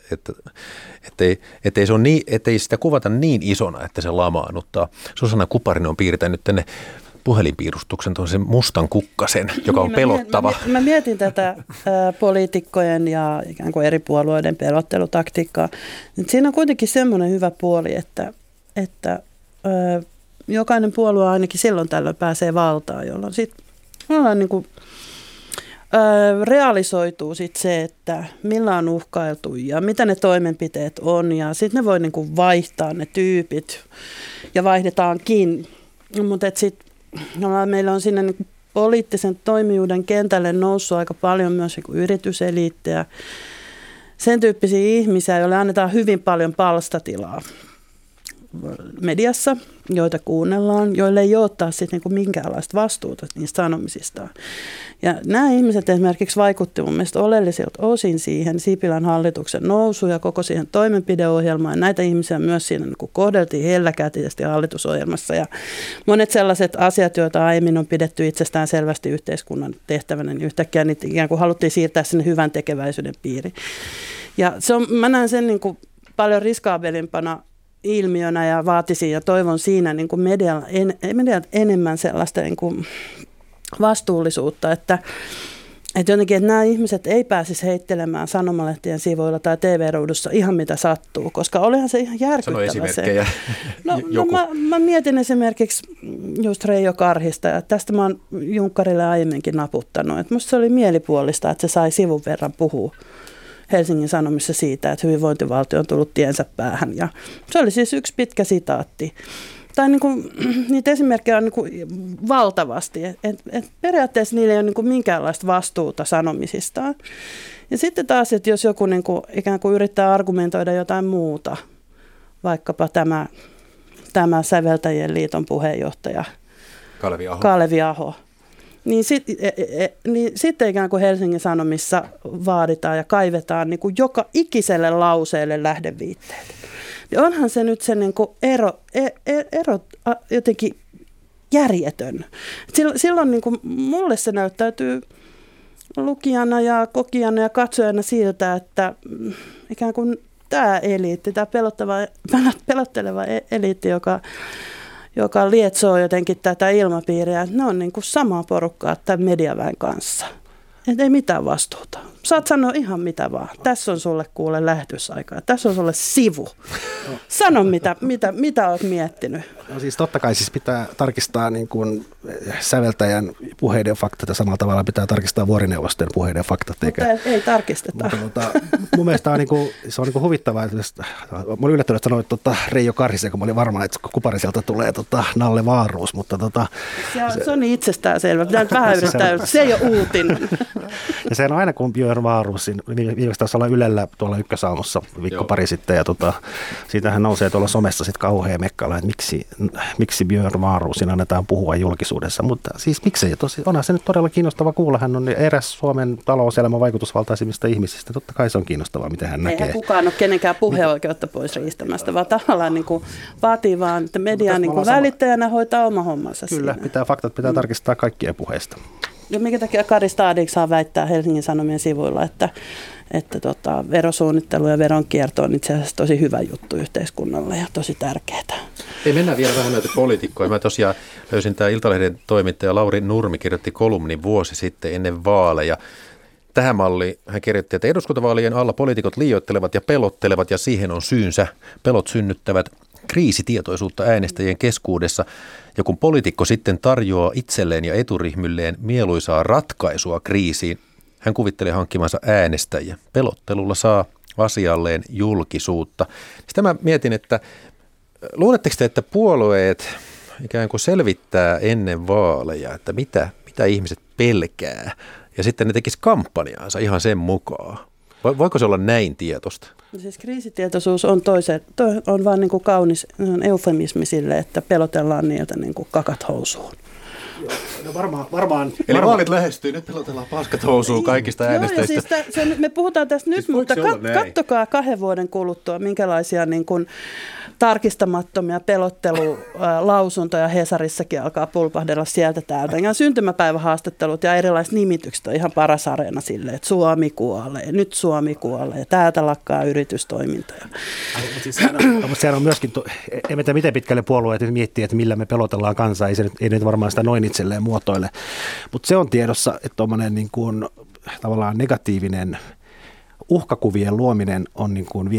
ettei se on ettei sitä kuvata niin isona, että se lamaannuttaa. Susanna Kuparinen on piirtänyt tänne puhelinpiirustuksen tuollaisen mustan kukkasen, joka on pelottava. Mä mietin tätä poliitikkojen ja ikään kuin eri puolueiden pelottelutaktiikkaa. Siinä on kuitenkin semmoinen hyvä puoli, että jokainen puolue ainakin silloin tällöin pääsee valtaan, jolloin sitten niin kuin realisoituu sit se, että millä on uhkailtu ja mitä ne toimenpiteet on, ja sitten ne voi niin kuin vaihtaa ne tyypit ja vaihdetaankin, mutta sitten meillä on sinne niin poliittisen toimijuuden kentälle noussut aika paljon myös niin yrityseliittejä, sen tyyppisiä ihmisiä, joille annetaan hyvin paljon palstatilaa. mediassa, joita kuunnellaan, joille ei ole taas sitten niin kuin minkäänlaista vastuuta niistä sanomisistaan. Ja nämä ihmiset esimerkiksi vaikutti mun mielestä oleellisilta osin siihen Sipilän hallituksen nousuun ja koko siihen toimenpideohjelmaan. Näitä ihmisiä myös siinä niin kuin kohdeltiin helläkätisesti hallitusohjelmassa. Ja monet sellaiset asiat, joita aiemmin on pidetty itsestään selvästi yhteiskunnan tehtävänä, niin yhtäkkiä niitä ikään kuin haluttiin siirtää sinne hyvän tekeväisyyden piiriin. Ja mä näen sen niin kuin paljon riskaabelimpana ilmiönä ja vaatisin ja toivon siinä niin kuin medialla enemmän sellaista niin kuin vastuullisuutta, että jotenkin, että nämä ihmiset ei pääsisi heittelemään sanomalehtien sivuilla tai TV-ruudussa ihan mitä sattuu, koska olihan se ihan järkyttävä. Sano esimerkkejä. No mä mietin esimerkiksi just Reijo Karhista, ja tästä mä oon Junkkarille aiemminkin naputtanut, että musta se oli mielipuolista, että se sai sivun verran puhua Helsingin Sanomissa siitä, että hyvinvointivaltio on tullut tiensä päähän. Ja se oli siis yksi pitkä sitaatti. Tai niin kuin, niitä esimerkkejä on niin kuin valtavasti. Et periaatteessa niillä ei ole niin kuin minkäänlaista vastuuta sanomisistaan. Ja sitten taas, että jos joku niin kuin ikään kuin yrittää argumentoida jotain muuta, vaikkapa tämä Säveltäjien liiton puheenjohtaja Kalevi Aho. Niin sitten ikään kuin Helsingin Sanomissa vaaditaan ja kaivetaan niin kuin joka ikiselle lauseelle lähdeviitteet. Ja onhan se nyt se niin kuin ero jotenkin järjetön. Silloin niin kuin mulle se näyttäytyy lukijana ja kokijana ja katsojana siltä, että ikään kuin tämä eliitti, tämä pelotteleva eliitti, joka lietsoo jotenkin tätä ilmapiiriä, ne on niin kuin samaa porukkaa tämän mediaväen kanssa. Et ei mitään vastuuta. Saat sanoa ihan mitä vaan. Tässä on sulle kuule lähetysaikaa. Tässä on sulle sivu. Sano mitä olet miettinyt. No siis totta kai siis pitää tarkistaa niin kuin säveltäjän puheiden faktat ja samalla tavalla pitää tarkistaa vuorineuvosten puheiden faktat. Mutta ei tarkisteta. Mutta mun mielestä on se on niin kuin huvittavaa. Mä olin yllättynyt, että sanoit Reijo Karhisen, kun mä olin varma, että Kupariselta tulee Nalle Wahlroos. Mutta se on niin itsestäänselvä. Pitää nyt vähän yrittää. Se ei ole uutinen. Ja sehän on aina, kun Björn Wahlroosin, viimeksi taisi olla Ylellä tuolla Ykkösaamussa viikko pari sitten, ja siitähän nousee tuolla somessa sitten kauhea mekkala, että miksi Björn Wahlroosin annetaan puhua julkisuudessa, mutta siis miksei, onhan se nyt todella kiinnostava kuulla, hän on eräs Suomen talouselämän vaikutusvaltaisimmista ihmisistä, totta kai se on kiinnostavaa, miten hän näkee. Eihän kukaan ole kenenkään puheoikeutta pois riistämästä, vaan tavallaan niin kuin vaatii vaan, että media niin kuin välittäjänä hoitaa oma hommansa. Kyllä, faktat pitää tarkistaa kaikkien puheista. Ja minkä takia Kari Stadig saa väittää Helsingin Sanomien sivuilla, että verosuunnittelu ja veronkierto on itse asiassa tosi hyvä juttu yhteiskunnalle ja tosi tärkeää. Ei, mennään vielä vähän näitä poliitikkoja. Mä tosiaan löysin tämä Iltalehden toimittaja Lauri Nurmi kirjoitti kolumnin vuosi sitten ennen vaaleja. Tähän malliin hän kirjoitti, että eduskuntavaalien alla poliitikot liioittelevat ja pelottelevat ja siihen on syynsä. Pelot synnyttävät kriisitietoisuutta äänestäjien keskuudessa, ja kun poliitikko sitten tarjoaa itselleen ja eturyhmilleen mieluisaa ratkaisua kriisiin, hän kuvittelee hankkimansa äänestäjiä. Pelottelulla saa asialleen julkisuutta. Sitten mä mietin, että luuletteko te, että puolueet ikään kuin selvittää ennen vaaleja, että mitä ihmiset pelkää, ja sitten ne tekisi kampanjaansa ihan sen mukaan? Voiko se olla näin tietoista? Siis kriisitietoisuus on vaan niin kuin kaunis eufemismi sille, että pelotellaan niiltä niin kuin kakat housuun. No varmaan. Eli vaalit lähestyy, nyt pelotellaan paskat housuun kaikista äänestäjistä. Siis me puhutaan tästä nyt, siis mutta katsokaa 2 vuoden kuluttua, minkälaisia niin kuin tarkistamattomia pelottelulausuntoja Hesarissakin alkaa pulpahdella sieltä täältä. Ja syntymäpäivähaastattelut ja erilaiset nimitykset on ihan paras areena sille, että Suomi kuolee, nyt Suomi kuolee, täältä lakkaa yritystoimintoja. Sehän on myöskin, en tiedä miten pitkälle puolueet miettii, että millä me pelotellaan kansaa, ei nyt varmaan sitä noin itselleen muotoile. Mutta se on tiedossa, että tuommoinen niin kuin tavallaan negatiivinen uhkakuvien luominen on niin kuin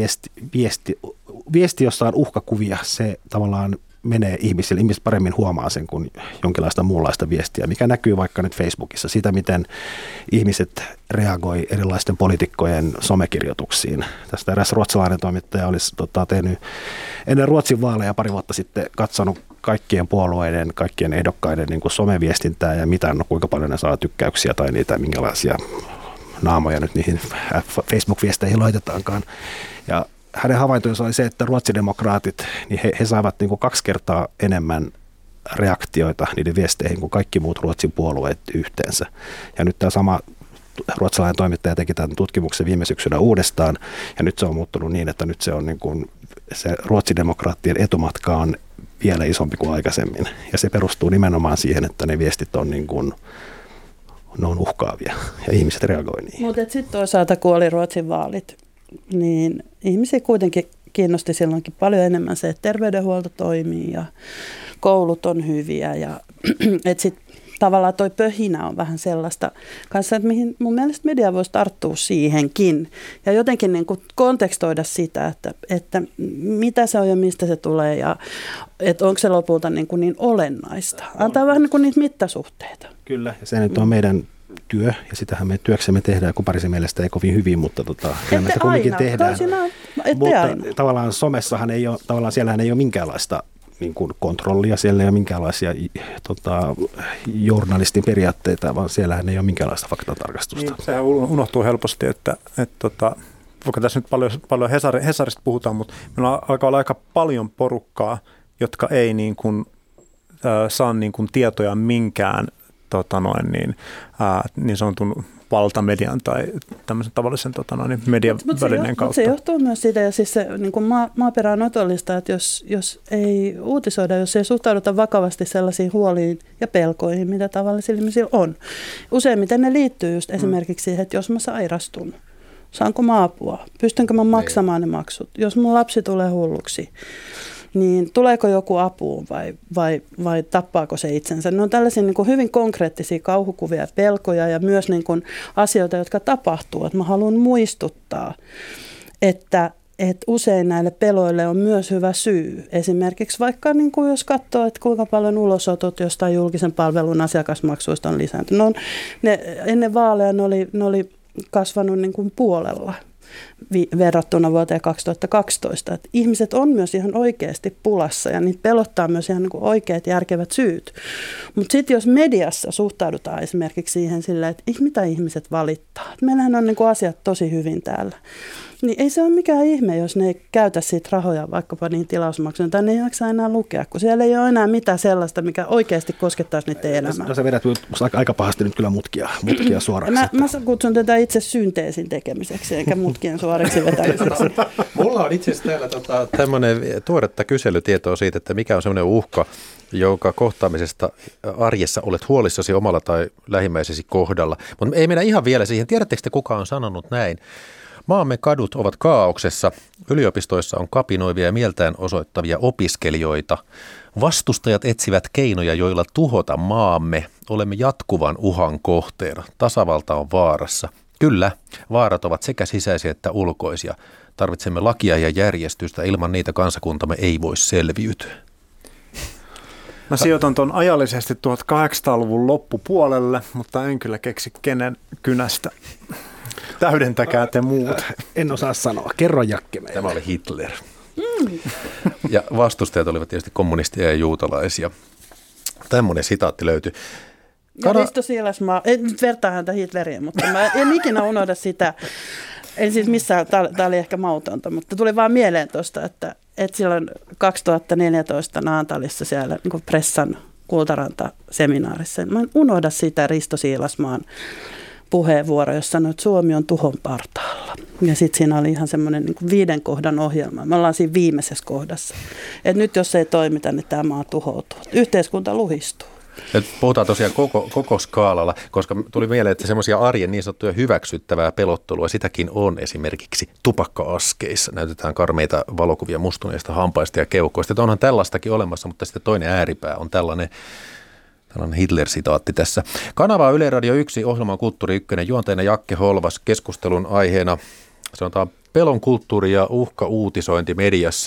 viesti, jossa on uhkakuvia, se tavallaan menee ihmisille. Ihmiset paremmin huomaa sen kuin jonkinlaista muunlaista viestiä, mikä näkyy vaikka nyt Facebookissa. Sitä, miten ihmiset reagoi erilaisten poliitikkojen somekirjoituksiin. Tästä eräs ruotsalainen toimittaja olisi tehnyt ennen Ruotsin vaaleja pari vuotta sitten katsonut kaikkien puolueiden, kaikkien ehdokkaiden niin kuin someviestintää ja mitannut, kuinka paljon ne saa tykkäyksiä tai niitä minkälaisia naamoja nyt niihin Facebook-viesteihin laitetaankaan. Ja hänen havaintonsa oli se, että ruotsidemokraatit, niin he saavat niin kuin 2 kertaa enemmän reaktioita niiden viesteihin kuin kaikki muut Ruotsin puolueet yhteensä. Ja nyt tämä sama ruotsalainen toimittaja teki tämän tutkimuksen viime syksynä uudestaan, ja nyt se on muuttunut niin, että nyt se on niin kuin, se ruotsidemokraattien etumatka on vielä isompi kuin aikaisemmin. Ja se perustuu nimenomaan siihen, että ne viestit on niin kuin, ne on uhkaavia ja ihmiset reagoi niihin. Mutta sitten toisaalta kun oli Ruotsin vaalit, niin ihmisiä kuitenkin kiinnosti silloinkin paljon enemmän se, että terveydenhuolto toimii ja koulut on hyviä. Ja että sitten tavallaan toi pöhinä on vähän sellaista kanssa, että mihin mun mielestä media voisi tarttua siihenkin. Ja jotenkin niin kuin kontekstoida sitä, että mitä se on ja mistä se tulee ja että onko se lopulta niin olennaista. Antaa vähän niin kuin niitä mittasuhteita. Kyllä, ja se nyt on meidän työ, ja sitähän me työksemme tehdään, kun parisen mielestä ei kovin hyvin, mutta kyllä me kumminkin tehdään. Mutta aina. Tavallaan somessahan ei ole, tavallaan siellähän ei ole minkäänlaista niin kuin kontrollia, siellä ei ole minkäänlaisia journalistin periaatteita, vaan siellähän ei ole minkäänlaista faktatarkastusta. Niin, sehän unohtuu helposti, että vaikka tässä nyt paljon Hesarista puhutaan, mutta meillä alkaa olla aika paljon porukkaa, jotka ei niin saa niin kuin tietoja minkään niin sanotun valtamedian tai tämmöisen tavallisen median välineen kautta. Mutta se johtuu myös siitä, ja siis se niin kuin maaperä on otollista, että jos ei uutisoida, jos ei suhtauduta vakavasti sellaisiin huoliin ja pelkoihin, mitä tavallisilla ihmisillä on. Useimmiten ne liittyy just esimerkiksi siihen, että jos mä sairastun, saanko mä apua, pystynkö mä maksamaan ne maksut, jos mun lapsi tulee hulluksi, niin tuleeko joku apuun vai tappaako se itsensä? Ne on tällaisia niin kuin hyvin konkreettisia kauhukuvia ja pelkoja ja myös niin kuin asioita, jotka tapahtuu. Että mä haluan muistuttaa, että usein näille peloille on myös hyvä syy. Esimerkiksi vaikka niin kuin jos katsoo, että kuinka paljon ulosotot jostain julkisen palvelun asiakasmaksuista on lisääntynyt. Ennen vaaleja ne oli kasvanut niin kuin puolella verrattuna vuoteen 2012. Että ihmiset on myös ihan oikeasti pulassa ja niitä pelottaa myös ihan niin kuin oikeat järkevät syyt. Mutta sitten jos mediassa suhtaudutaan esimerkiksi siihen sillä, että mitä ihmiset valittaa. Että meillähän on niin kuin asiat tosi hyvin täällä. Niin ei se ole mikään ihme, jos ne ei käytä siitä rahoja vaikkapa niin tilausmaksuun, tai ne ei jaksa enää lukea, kun siellä ei ole enää mitään sellaista, mikä oikeasti koskettaisi niiden elämää. No sä vedät aika pahasti nyt kyllä mutkia suoraksi. Mä kutsun tätä itse synteesin tekemiseksi, eikä mutkien suoriksi vetämiseksi. Mulla on itse asiassa täällä tämmöinen tuoretta kyselytietoa siitä, että mikä on semmoinen uhka, jonka kohtaamisesta arjessa olet huolissasi omalla tai lähimmäisesi kohdalla. Mutta ei mennä ihan vielä siihen. Tiedättekö te, kuka on sanonut näin? Maamme kadut ovat kaauksessa. Yliopistoissa on kapinoivia ja mieltään osoittavia opiskelijoita. Vastustajat etsivät keinoja, joilla tuhota maamme. Olemme jatkuvan uhan kohteena. Tasavalta on vaarassa. Kyllä, vaarat ovat sekä sisäisiä että ulkoisia. Tarvitsemme lakia ja järjestystä. Ilman niitä kansakuntamme ei voi selviytyä. Mä sijoitan tuon ajallisesti 1800-luvun loppupuolelle, mutta en kyllä keksi kenen kynästä. Täydentäkää te muut. En osaa sanoa. Kerro Jakke meille. Tämä oli Hitler. Ja vastustajat olivat tietysti kommunistia ja juutalaisia. Tämmöinen sitaatti löytyi. Ja Risto Siilasmaa, en nyt vertaa häntä Hitleriin, mutta mä en ikinä unohda sitä. En siis missään, tämä oli ehkä mautonta, mutta tuli vaan mieleen tuosta, että silloin 2014 Naantalissa siellä niin Pressan Kultaranta-seminaarissa. Mä en unohda sitä Risto Siilasmaan puheenvuoro, jossa sanoi, että Suomi on tuhon partaalla. Ja sitten siinä oli ihan semmoinen niin 5 kohdan ohjelma. Me ollaan siinä viimeisessä kohdassa. Että nyt jos ei toimita, niin tämä maa tuhoutuu. Yhteiskunta luhistuu. Nyt puhutaan tosiaan koko skaalalla, koska tuli mieleen, että semmoisia arjen niin sanottuja hyväksyttävää pelottelua, sitäkin on esimerkiksi tupakka-askeissa. Näytetään karmeita valokuvia mustuneista hampaista ja keuhkoista. Onhan tällaistakin olemassa, mutta sitten toinen ääripää on tällainen Hitler-sitaatti tässä. Kanava Yle Radio 1, ohjelman Kulttuuri 1, juonteena Jakke Holvas, keskustelun aiheena sanotaan pelon kulttuuri ja uhka-uutisointi mediassa.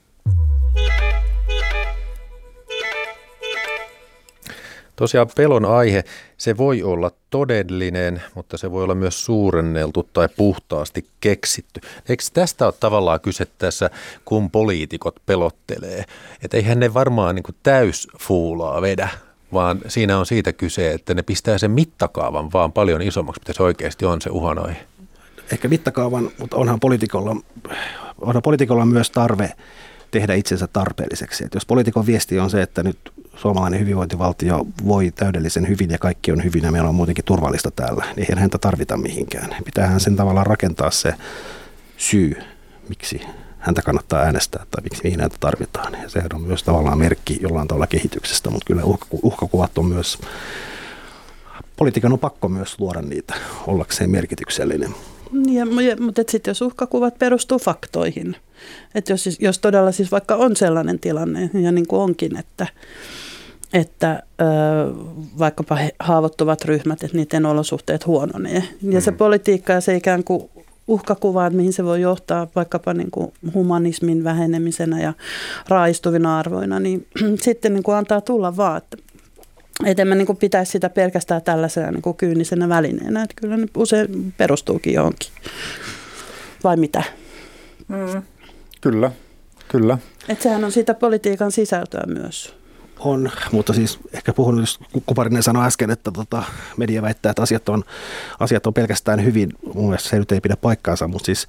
Tosiaan pelon aihe, se voi olla todellinen, mutta se voi olla myös suurenneltu tai puhtaasti keksitty. Eikö tästä ole tavallaan kyse tässä, kun poliitikot pelottelee? Että eihän ne varmaan niin kuin täysfuulaa vedä, vaan siinä on siitä kyse, että ne pistää sen mittakaavan vaan paljon isommaksi, mitä se oikeasti on se uhan aihe. Ehkä mittakaavan, mutta onhan poliitikolla poliitikolla on myös tarve tehdä itsensä tarpeelliseksi. Että jos poliitikon viesti on se, että nyt suomalainen hyvinvointivaltio voi täydellisen hyvin ja kaikki on hyvin ja meillä on muutenkin turvallista täällä, niin ei häntä tarvita mihinkään. Pitäähän sen tavallaan rakentaa se syy, miksi häntä kannattaa äänestää tai mihin häntä tarvitaan. Ja sehän on myös tavallaan merkki jollain tavalla kehityksestä, mutta kyllä uhkakuvat on myös, politiikan on pakko myös luoda niitä ollakseen merkityksellinen. Mutta sitten jos uhkakuvat perustuu faktoihin, että jos todella siis vaikka on sellainen tilanne, ja niin kuin onkin, että vaikkapa haavoittuvat ryhmät, että niiden olosuhteet huononee, ja se politiikka ja se ikään kuin uhkakuva, että mihin se voi johtaa vaikkapa niin kuin humanismin vähenemisenä raaistuvina arvoina, niin sitten niin kuin antaa tulla vaan, että en mä niin kuin pitäisi sitä pelkästään tällaisena niin kuin kyynisenä välineenä, että kyllä ne usein perustuukin johonkin. Vai mitä? Kyllä. Että sehän on sitä politiikan sisältöä myös. On, mutta siis ehkä puhun, jos Kuparinen sanoi äsken, että media väittää, että asiat on pelkästään hyvin. Mun mielestä se nyt ei pidä paikkaansa, mutta siis...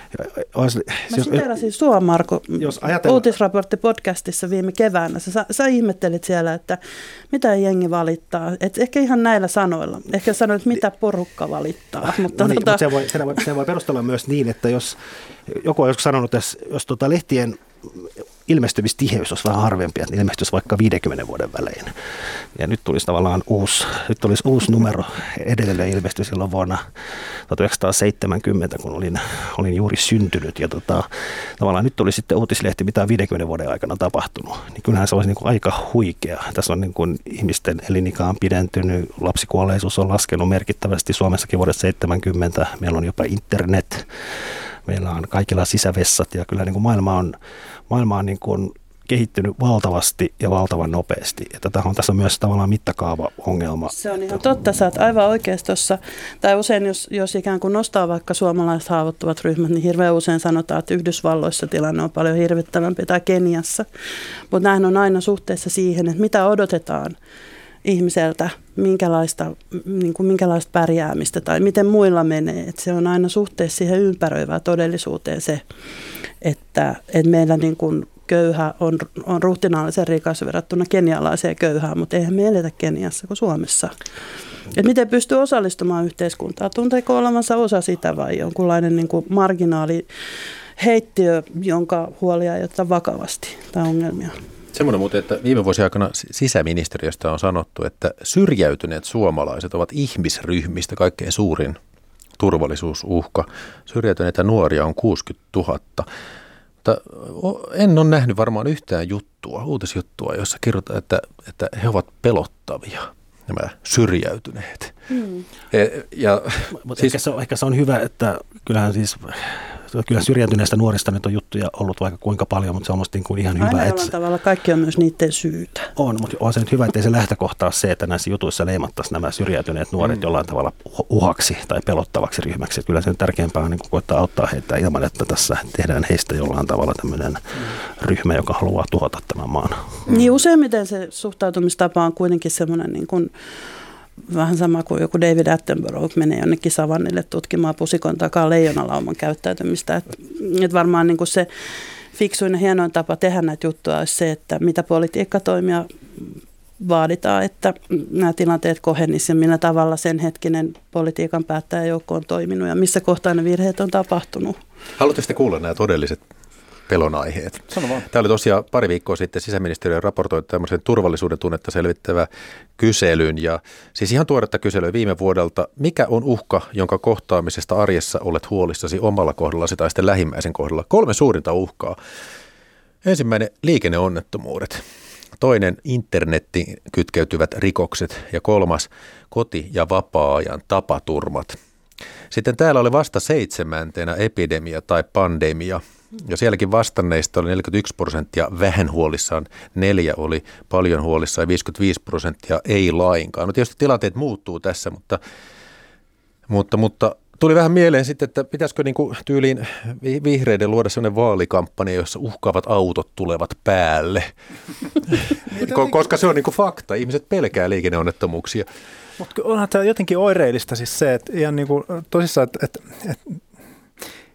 Mä siterasin sua, Marko, Uutisraportti-podcastissa viime keväänä. Sä ihmettelit siellä, että mitä jengi valittaa. Et ehkä ihan näillä sanoilla. Ehkä sanoit, että mitä porukka valittaa. Mutta mutta se voi perustella myös niin, että jos joku on joskus sanonut, että jos lehtien ilmestymistiheys olisi vähän harvempi, että ilmestyisi vaikka 50 vuoden välein. Ja nyt tulisi tavallaan uusi numero. Edelleen ilmestyi silloin vuonna 1970, kun olin juuri syntynyt. Ja tavallaan nyt tuli sitten uutislehti, mitä on 50 vuoden aikana tapahtunut. Niin kyllähän se olisi niin kuin aika huikea. Tässä on niin kuin ihmisten elinikä on pidentynyt, lapsikuolleisuus on laskenut merkittävästi Suomessakin vuodesta 70. Meillä on jopa internet. Meillä on kaikilla sisävessat ja kyllä niin kuin maailma on niin kuin kehittynyt valtavasti ja valtavan nopeasti. Ja tässä on myös tavallaan mittakaava-ongelma. Se on ihan totta. Sä oot aivan oikeastossa. Tai usein, jos ikään kuin nostaa vaikka suomalaiset haavoittuvat ryhmät, niin hirveän usein sanotaan, että Yhdysvalloissa tilanne on paljon hirvittävämpi tai Keniassa. Mutta nämähän on aina suhteessa siihen, että mitä odotetaan ihmiseltä, minkälaista pärjäämistä tai miten muilla menee. Että se on aina suhteessa siihen ympäröivään todellisuuteen se, että meillä niin kuin köyhä on ruhtinaallisen rikas verrattuna kenialaiseen köyhään, mutta eihän me eletä Keniassa kuin Suomessa. Että miten pystyy osallistumaan yhteiskuntaan? Tunteeko olevansa osa sitä vai jonkunlainen niin kuin marginaali heittiö, jonka huolia ei ottaa vakavasti tai ongelmia? Semmoinen muuten, että viime vuosien aikana sisäministeriöstä on sanottu, että syrjäytyneet suomalaiset ovat ihmisryhmistä kaikkein suurin turvallisuusuhka. Syrjäytyneitä nuoria on 60 000. Mutta en ole nähnyt varmaan yhtään uutisjuttua, jossa kirjoitetaan, että he ovat pelottavia, nämä syrjäytyneet. Mutta ehkä se on hyvä, että kyllä syrjäytyneistä nuorista nyt on juttuja ollut vaikka kuinka paljon, mutta se on musta niin kuin ihan hyvä. Aina jollain tavalla kaikki on myös niiden syytä. On, mutta on se nyt hyvä, ettei se lähtökohta ole se, että näissä jutuissa leimattaisiin nämä syrjäytyneet nuoret jollain tavalla uhaksi tai pelottavaksi ryhmäksi. Että kyllä se tärkeämpää on niin kuin koettaa auttaa heitä ilman, että tässä tehdään heistä jollain tavalla tämmöinen ryhmä, joka haluaa tuhota tämän maan. Niin useimmiten se suhtautumistapa on kuitenkin semmoinen niin kuin vähän sama kuin joku David Attenborough menee jonnekin savannille tutkimaan pusikon takaa leijonalauman käyttäytymistä. Et varmaan niin kuin se fiksuin ja hienoin tapa tehdä näitä juttuja olisi se, että mitä politiikkatoimia vaaditaan, että nämä tilanteet kohenisivat ja millä tavalla sen hetkinen politiikan päättäjäjoukko on toiminut ja missä kohtaa ne virheet on tapahtunut. Haluatteko sitten kuulla nämä todelliset pelonaiheet? Sano vaan. Tämä oli tosiaan pari viikkoa sitten sisäministeriö raportoi tämmöisen turvallisuuden tunnetta selvittävä kyselyn. Ja siis ihan tuoretta kyselyä viime vuodelta. Mikä on uhka, jonka kohtaamisesta arjessa olet huolissasi omalla kohdallasi tai sitten lähimmäisen kohdalla? 3 suurinta uhkaa. Ensimmäinen liikenneonnettomuudet. Toinen internettiin kytkeytyvät rikokset ja 3 koti- ja vapaa-ajan tapaturmat. Sitten täällä oli vasta 7. epidemia tai pandemia. Ja sielläkin vastanneista oli 41% vähän huolissaan, 4 oli paljon huolissaan ja 55% ei lainkaan. No tietysti tilanteet muuttuu tässä, mutta tuli vähän mieleen sitten, että pitäisikö niin kuin tyyliin vihreiden luoda sellainen vaalikampanja, jossa uhkaavat autot tulevat päälle, koska se on niin kuin fakta. Ihmiset pelkää liikenneonnettomuuksia. Mutta onhan tämä jotenkin oireellista siis se, että ihan niin kuin tosissaan, että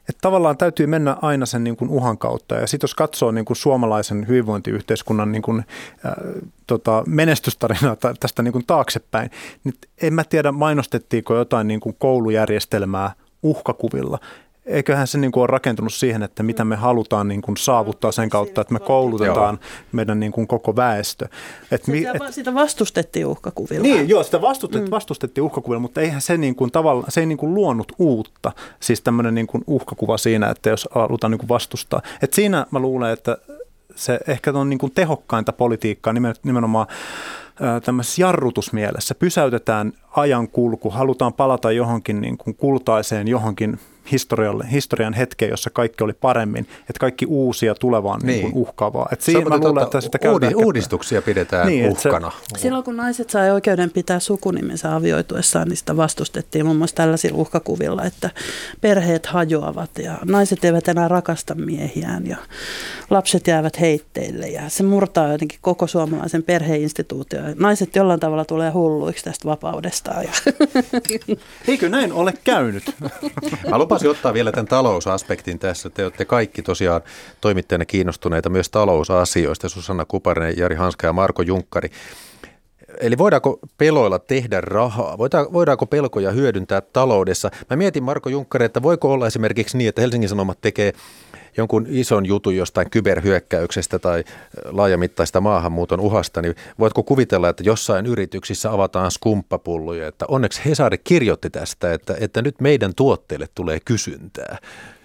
Että tavallaan täytyy mennä aina sen niin kuin uhan kautta. Ja sitten jos katsoo niin kuin suomalaisen hyvinvointiyhteiskunnan niin kuin, menestystarinaa tästä niin kuin taaksepäin, niin en mä tiedä mainostettiinko jotain niin kuin koulujärjestelmää uhkakuvilla. Eiköhän se niin kuin ole rakentunut siihen, että mitä me halutaan niin kuin saavuttaa sen kautta, että me koulutetaan meidän niin kuin koko väestö. Sitä vastustettiin uhkakuvilla. Niin, joo, sitä vastustettiin uhkakuvilla, mutta eihän se, niin kuin se ei niin kuin luonut uutta. Siis tämmöinen niin kuin uhkakuva siinä, että jos halutaan niin kuin vastustaa. Et siinä mä luulen, että se ehkä on niin kuin tehokkainta politiikkaa nimenomaan tämmöisessä jarrutusmielessä. Pysäytetään ajan kulku, halutaan palata johonkin niin kuin kultaiseen, johonkin historian hetkeen, jossa kaikki oli paremmin, että kaikki uusi ja tuleva on niin uhkaavaa. Että siinä mä luulen, että sitä uudistuksia pidetään uhkana. Silloin kun naiset sai oikeuden pitää sukunimensä avioituessaan, niin sitä vastustettiin muun muassa tällaisilla uhkakuvilla, että perheet hajoavat ja naiset eivät enää rakasta miehiään ja lapset jäävät heitteille ja se murtaa jotenkin koko suomalaisen perheinstituutio. Naiset jollain tavalla tulee hulluiksi tästä vapaudestaan. Eikö näin ole käynyt? Mä lupasin ottaa vielä tämän talousaspektin tässä. Te olette kaikki tosiaan toimittajana kiinnostuneita myös talousasioista. Susanna Kuparinen, Jari Hanska ja Marko Junkkari. Eli voidaanko peloilla tehdä rahaa? Voidaanko pelkoja hyödyntää taloudessa? Mä mietin, Marko Junkkari, että voiko olla esimerkiksi niin, että Helsingin Sanomat tekee jonkun ison jutun jostain kyberhyökkäyksestä tai laajamittaista maahanmuuton uhasta, niin voitko kuvitella, että jossain yrityksissä avataan skumppapulloja, että onneksi Hesari kirjoitti tästä, että nyt meidän tuotteille tulee kysyntää?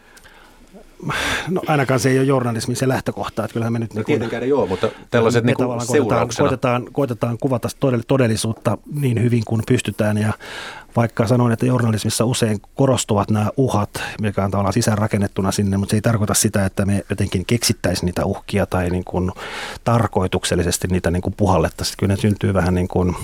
No ainakaan se ei ole journalismin se lähtökohta, että kyllähän me nyt tietenkään ei ole, mutta tällaiset niin seurauksena. Koitetaan kuvata todellisuutta niin hyvin kuin pystytään ja vaikka sanoin, että journalismissa usein korostuvat nämä uhat, mikä on tavallaan sisäänrakennettuna sinne, mutta se ei tarkoita sitä, että me jotenkin keksittäisiin niitä uhkia tai niin kuin tarkoituksellisesti niitä niin kuin puhallettaisiin. Kyllä ne syntyy vähän niin kuin,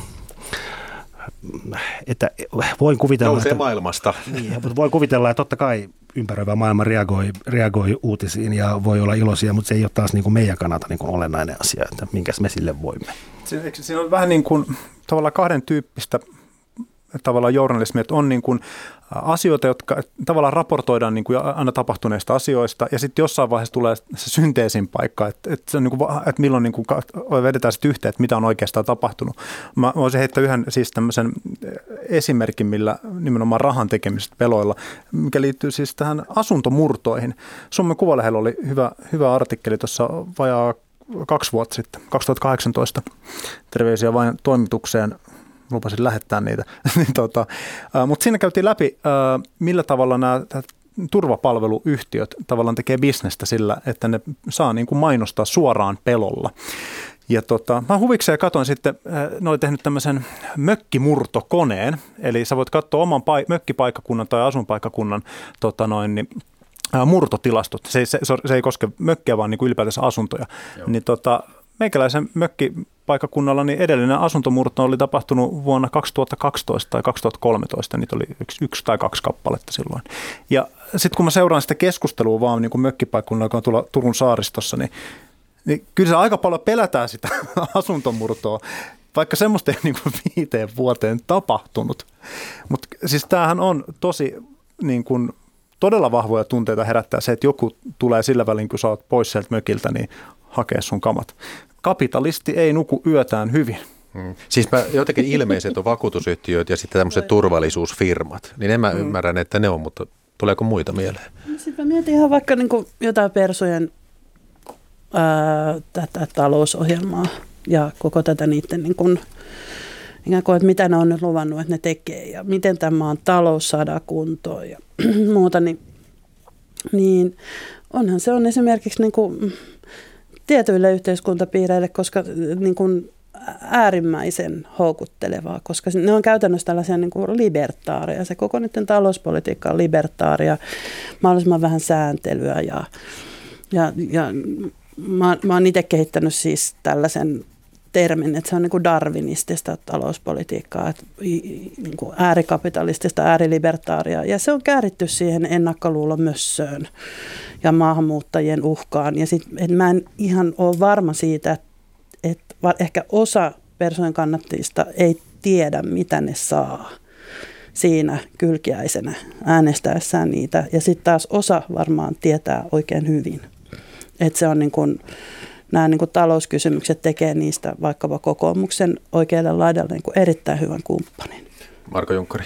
että voin kuvitella, nousee maailmasta. Niin, mutta voin kuvitella, että totta kai ympäröivä maailma reagoi uutisiin ja voi olla iloisia, mutta se ei ole taas niin kuin meidän kannalta niin kuin olennainen asia, että minkäs me sille voimme. Siinä on vähän niin kuin tavallaan kahden tyyppistä tavallaan journalismia, että on niin kuin asioita, jotka tavallaan raportoidaan niin kuin aina tapahtuneista asioista ja sitten jossain vaiheessa tulee se synteesin paikka, että niin kuin, että milloin niin kuin vedetään sitten yhteen, että mitä on oikeastaan tapahtunut. Mä voisin heittää yhden siis tämmöisen esimerkin, millä nimenomaan rahan tekemisestä peloilla, mikä liittyy siis tähän asuntomurtoihin. Suomen Kuvalehdellä oli hyvä artikkeli tuossa vajaa 2 vuotta sitten, 2018, terveisiä vain toimitukseen. Lupasin lähettää niitä. Mutta siinä käytiin läpi, millä tavalla nämä turvapalveluyhtiöt tavallaan tekee bisnestä sillä, että ne saa niin kuin mainostaa suoraan pelolla. Ja mä huvikseen katsoin sitten, ne oli tehnyt tämmöisen mökkimurtokoneen, eli sä voit katsoa oman mökkipaikkakunnan tai asunpaikkakunnan murtotilastot. Se ei koske mökkiä, vaan niin kuin ylipäätänsä asuntoja. Niin meikäläisen mökkipaikkakunnalla niin edellinen asuntomurto oli tapahtunut vuonna 2012 tai 2013. Niitä oli yksi tai 2 kappaletta silloin. Ja sitten kun mä seuraan sitä keskustelua vaan niin kuin mökkipaikkakunnalla, joka on tuolla Turun saaristossa, niin kyllä se aika paljon pelätään sitä asuntomurtoa, vaikka semmoista ei niin kuin 5 vuoteen tapahtunut. Mutta siis tämähän on tosi niin kuin todella vahvoja tunteita herättää se, että joku tulee sillä välin, kun sä oot pois sieltä mökiltä, niin hakee sun kamat. Kapitalisti ei nuku yötään hyvin. Siis jotenkin ilmeiset on vakuutusyhtiöt ja sitten tämmöiset turvallisuusfirmat. Niin en mä ymmärrän, että ne on, mutta tuleeko muita mieleen? Sitten mä mietin ihan vaikka niin kuin jotain Persujen tätä talousohjelmaa ja koko tätä niiden niin kuin, ikään kuin, että mitä ne on nyt luvannut, että ne tekee ja miten tämän maan talous saadaan kuntoon ja muuta, niin onhan se on esimerkiksi niin kuin tietyille yhteiskuntapiireille, koska niin kuin äärimmäisen houkuttelevaa, koska ne on käytännössä tällaisia niin kuin libertaaria. Se koko niiden talouspolitiikka on libertaaria, mahdollisimman vähän sääntelyä ja mä oon itse kehittänyt siis tällaisen termin, että se on niin kuin darwinistista talouspolitiikkaa, että niin kuin äärikapitalistista, äärilibertaaria, ja se on kääritty siihen ennakkoluulon mössöön ja maahanmuuttajien uhkaan. Ja sitten mä en ihan ole varma siitä, että ehkä osa Persujen kannattajista ei tiedä, mitä ne saa siinä kylkiäisenä äänestäessään niitä. Ja sitten taas osa varmaan tietää oikein hyvin. Että se on niin kuin, nämä niin kuin talouskysymykset tekee niistä vaikkapa kokoomuksen oikealle laidalle niin kuin erittäin hyvän kumppanin. Marko Junkkari.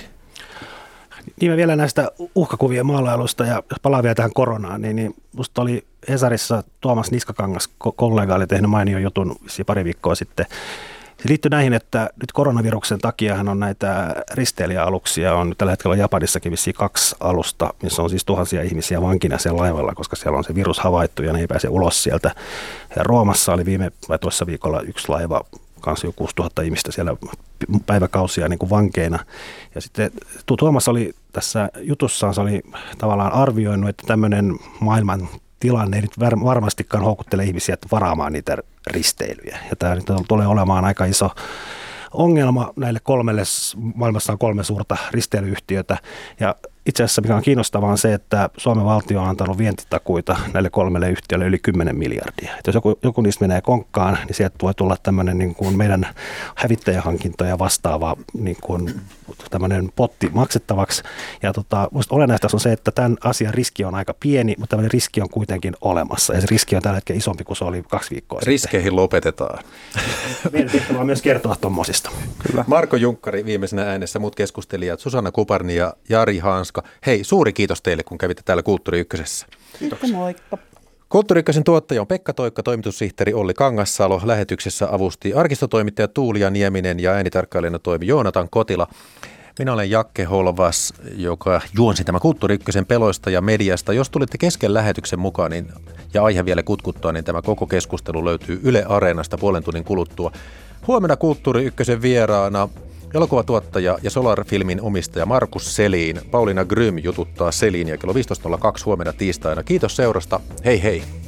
Niin mä vielä näistä uhkakuvien maalailusta ja palaan vielä tähän koronaan, niin musta oli Hesarissa Tuomas Niskakangas, kollega, oli tehnyt mainion jutun pari viikkoa sitten. Se liittyy näihin, että nyt koronaviruksen takiahan on näitä risteilijäaluksia, on tällä hetkellä Japanissakin vissiin 2 alusta, missä on siis tuhansia ihmisiä vankina siellä laivalla, koska siellä on se virus havaittu ja ne ei pääse ulos sieltä. Ja Roomassa oli tuossa viikolla 1 laiva, kanssa jo 6000 ihmistä siellä päiväkausia niin kuin vankeina. Ja sitten Tuomas oli tässä jutussaan, se oli tavallaan arvioinut, että tämmöinen maailman tilanne ei nyt varmastikaan houkuttele ihmisiä varaamaan niitä risteilyjä. Ja tämä nyt tulee olemaan aika iso ongelma näille maailmassa on 3 suurta risteilyyhtiötä. Ja itse asiassa mikä on kiinnostavaa on se, että Suomen valtio on antanut vientitakuita näille 3 yhtiölle yli 10 miljardia. Et jos joku niistä menee konkkaan, niin sieltä voi tulla tämmöinen niin kuin meidän hävittäjähankintoja vastaava niin kuin tämmöinen potti maksettavaksi. Ja musta olennaista on se, että tämän asian riski on aika pieni, mutta tämmöinen riski on kuitenkin olemassa. Ja se riski on tällä hetkellä isompi kuin se oli 2 viikkoa sitten. Riskeihin lopetetaan. Meidän tehtävä on myös kertoa tuommoisista. Kyllä. Marko Junkkari viimeisenä äänessä, muut keskustelijat Susanna Kuparni ja Jari Hanska. Hei, suuri kiitos teille, kun kävitte täällä Kulttuuri Ykkösessä. Kiitoksia. Moikka. Kulttuuri Ykkösen tuottaja on Pekka Toikka, toimitussihteeri Olli Kangassalo, lähetyksessä avusti arkistotoimittaja Tuulia Nieminen ja äänitarkkailijana toimi Joonatan Kotila. Minä olen Jakke Holvas, joka juonsi tämä Kulttuuri Ykkösen peloista ja mediasta. Jos tulitte kesken lähetyksen mukaan ja aihe vielä kutkuttaa, niin tämä koko keskustelu löytyy Yle Areenasta puolen tunnin kuluttua. Huomenna Kulttuuri Ykkösen vieraana elokuvatuottaja ja Solar-filmin omistaja Markus Selin. Pauliina Grym jututtaa Selinia kello 15.02 huomenna tiistaina. Kiitos seurasta. Hei hei!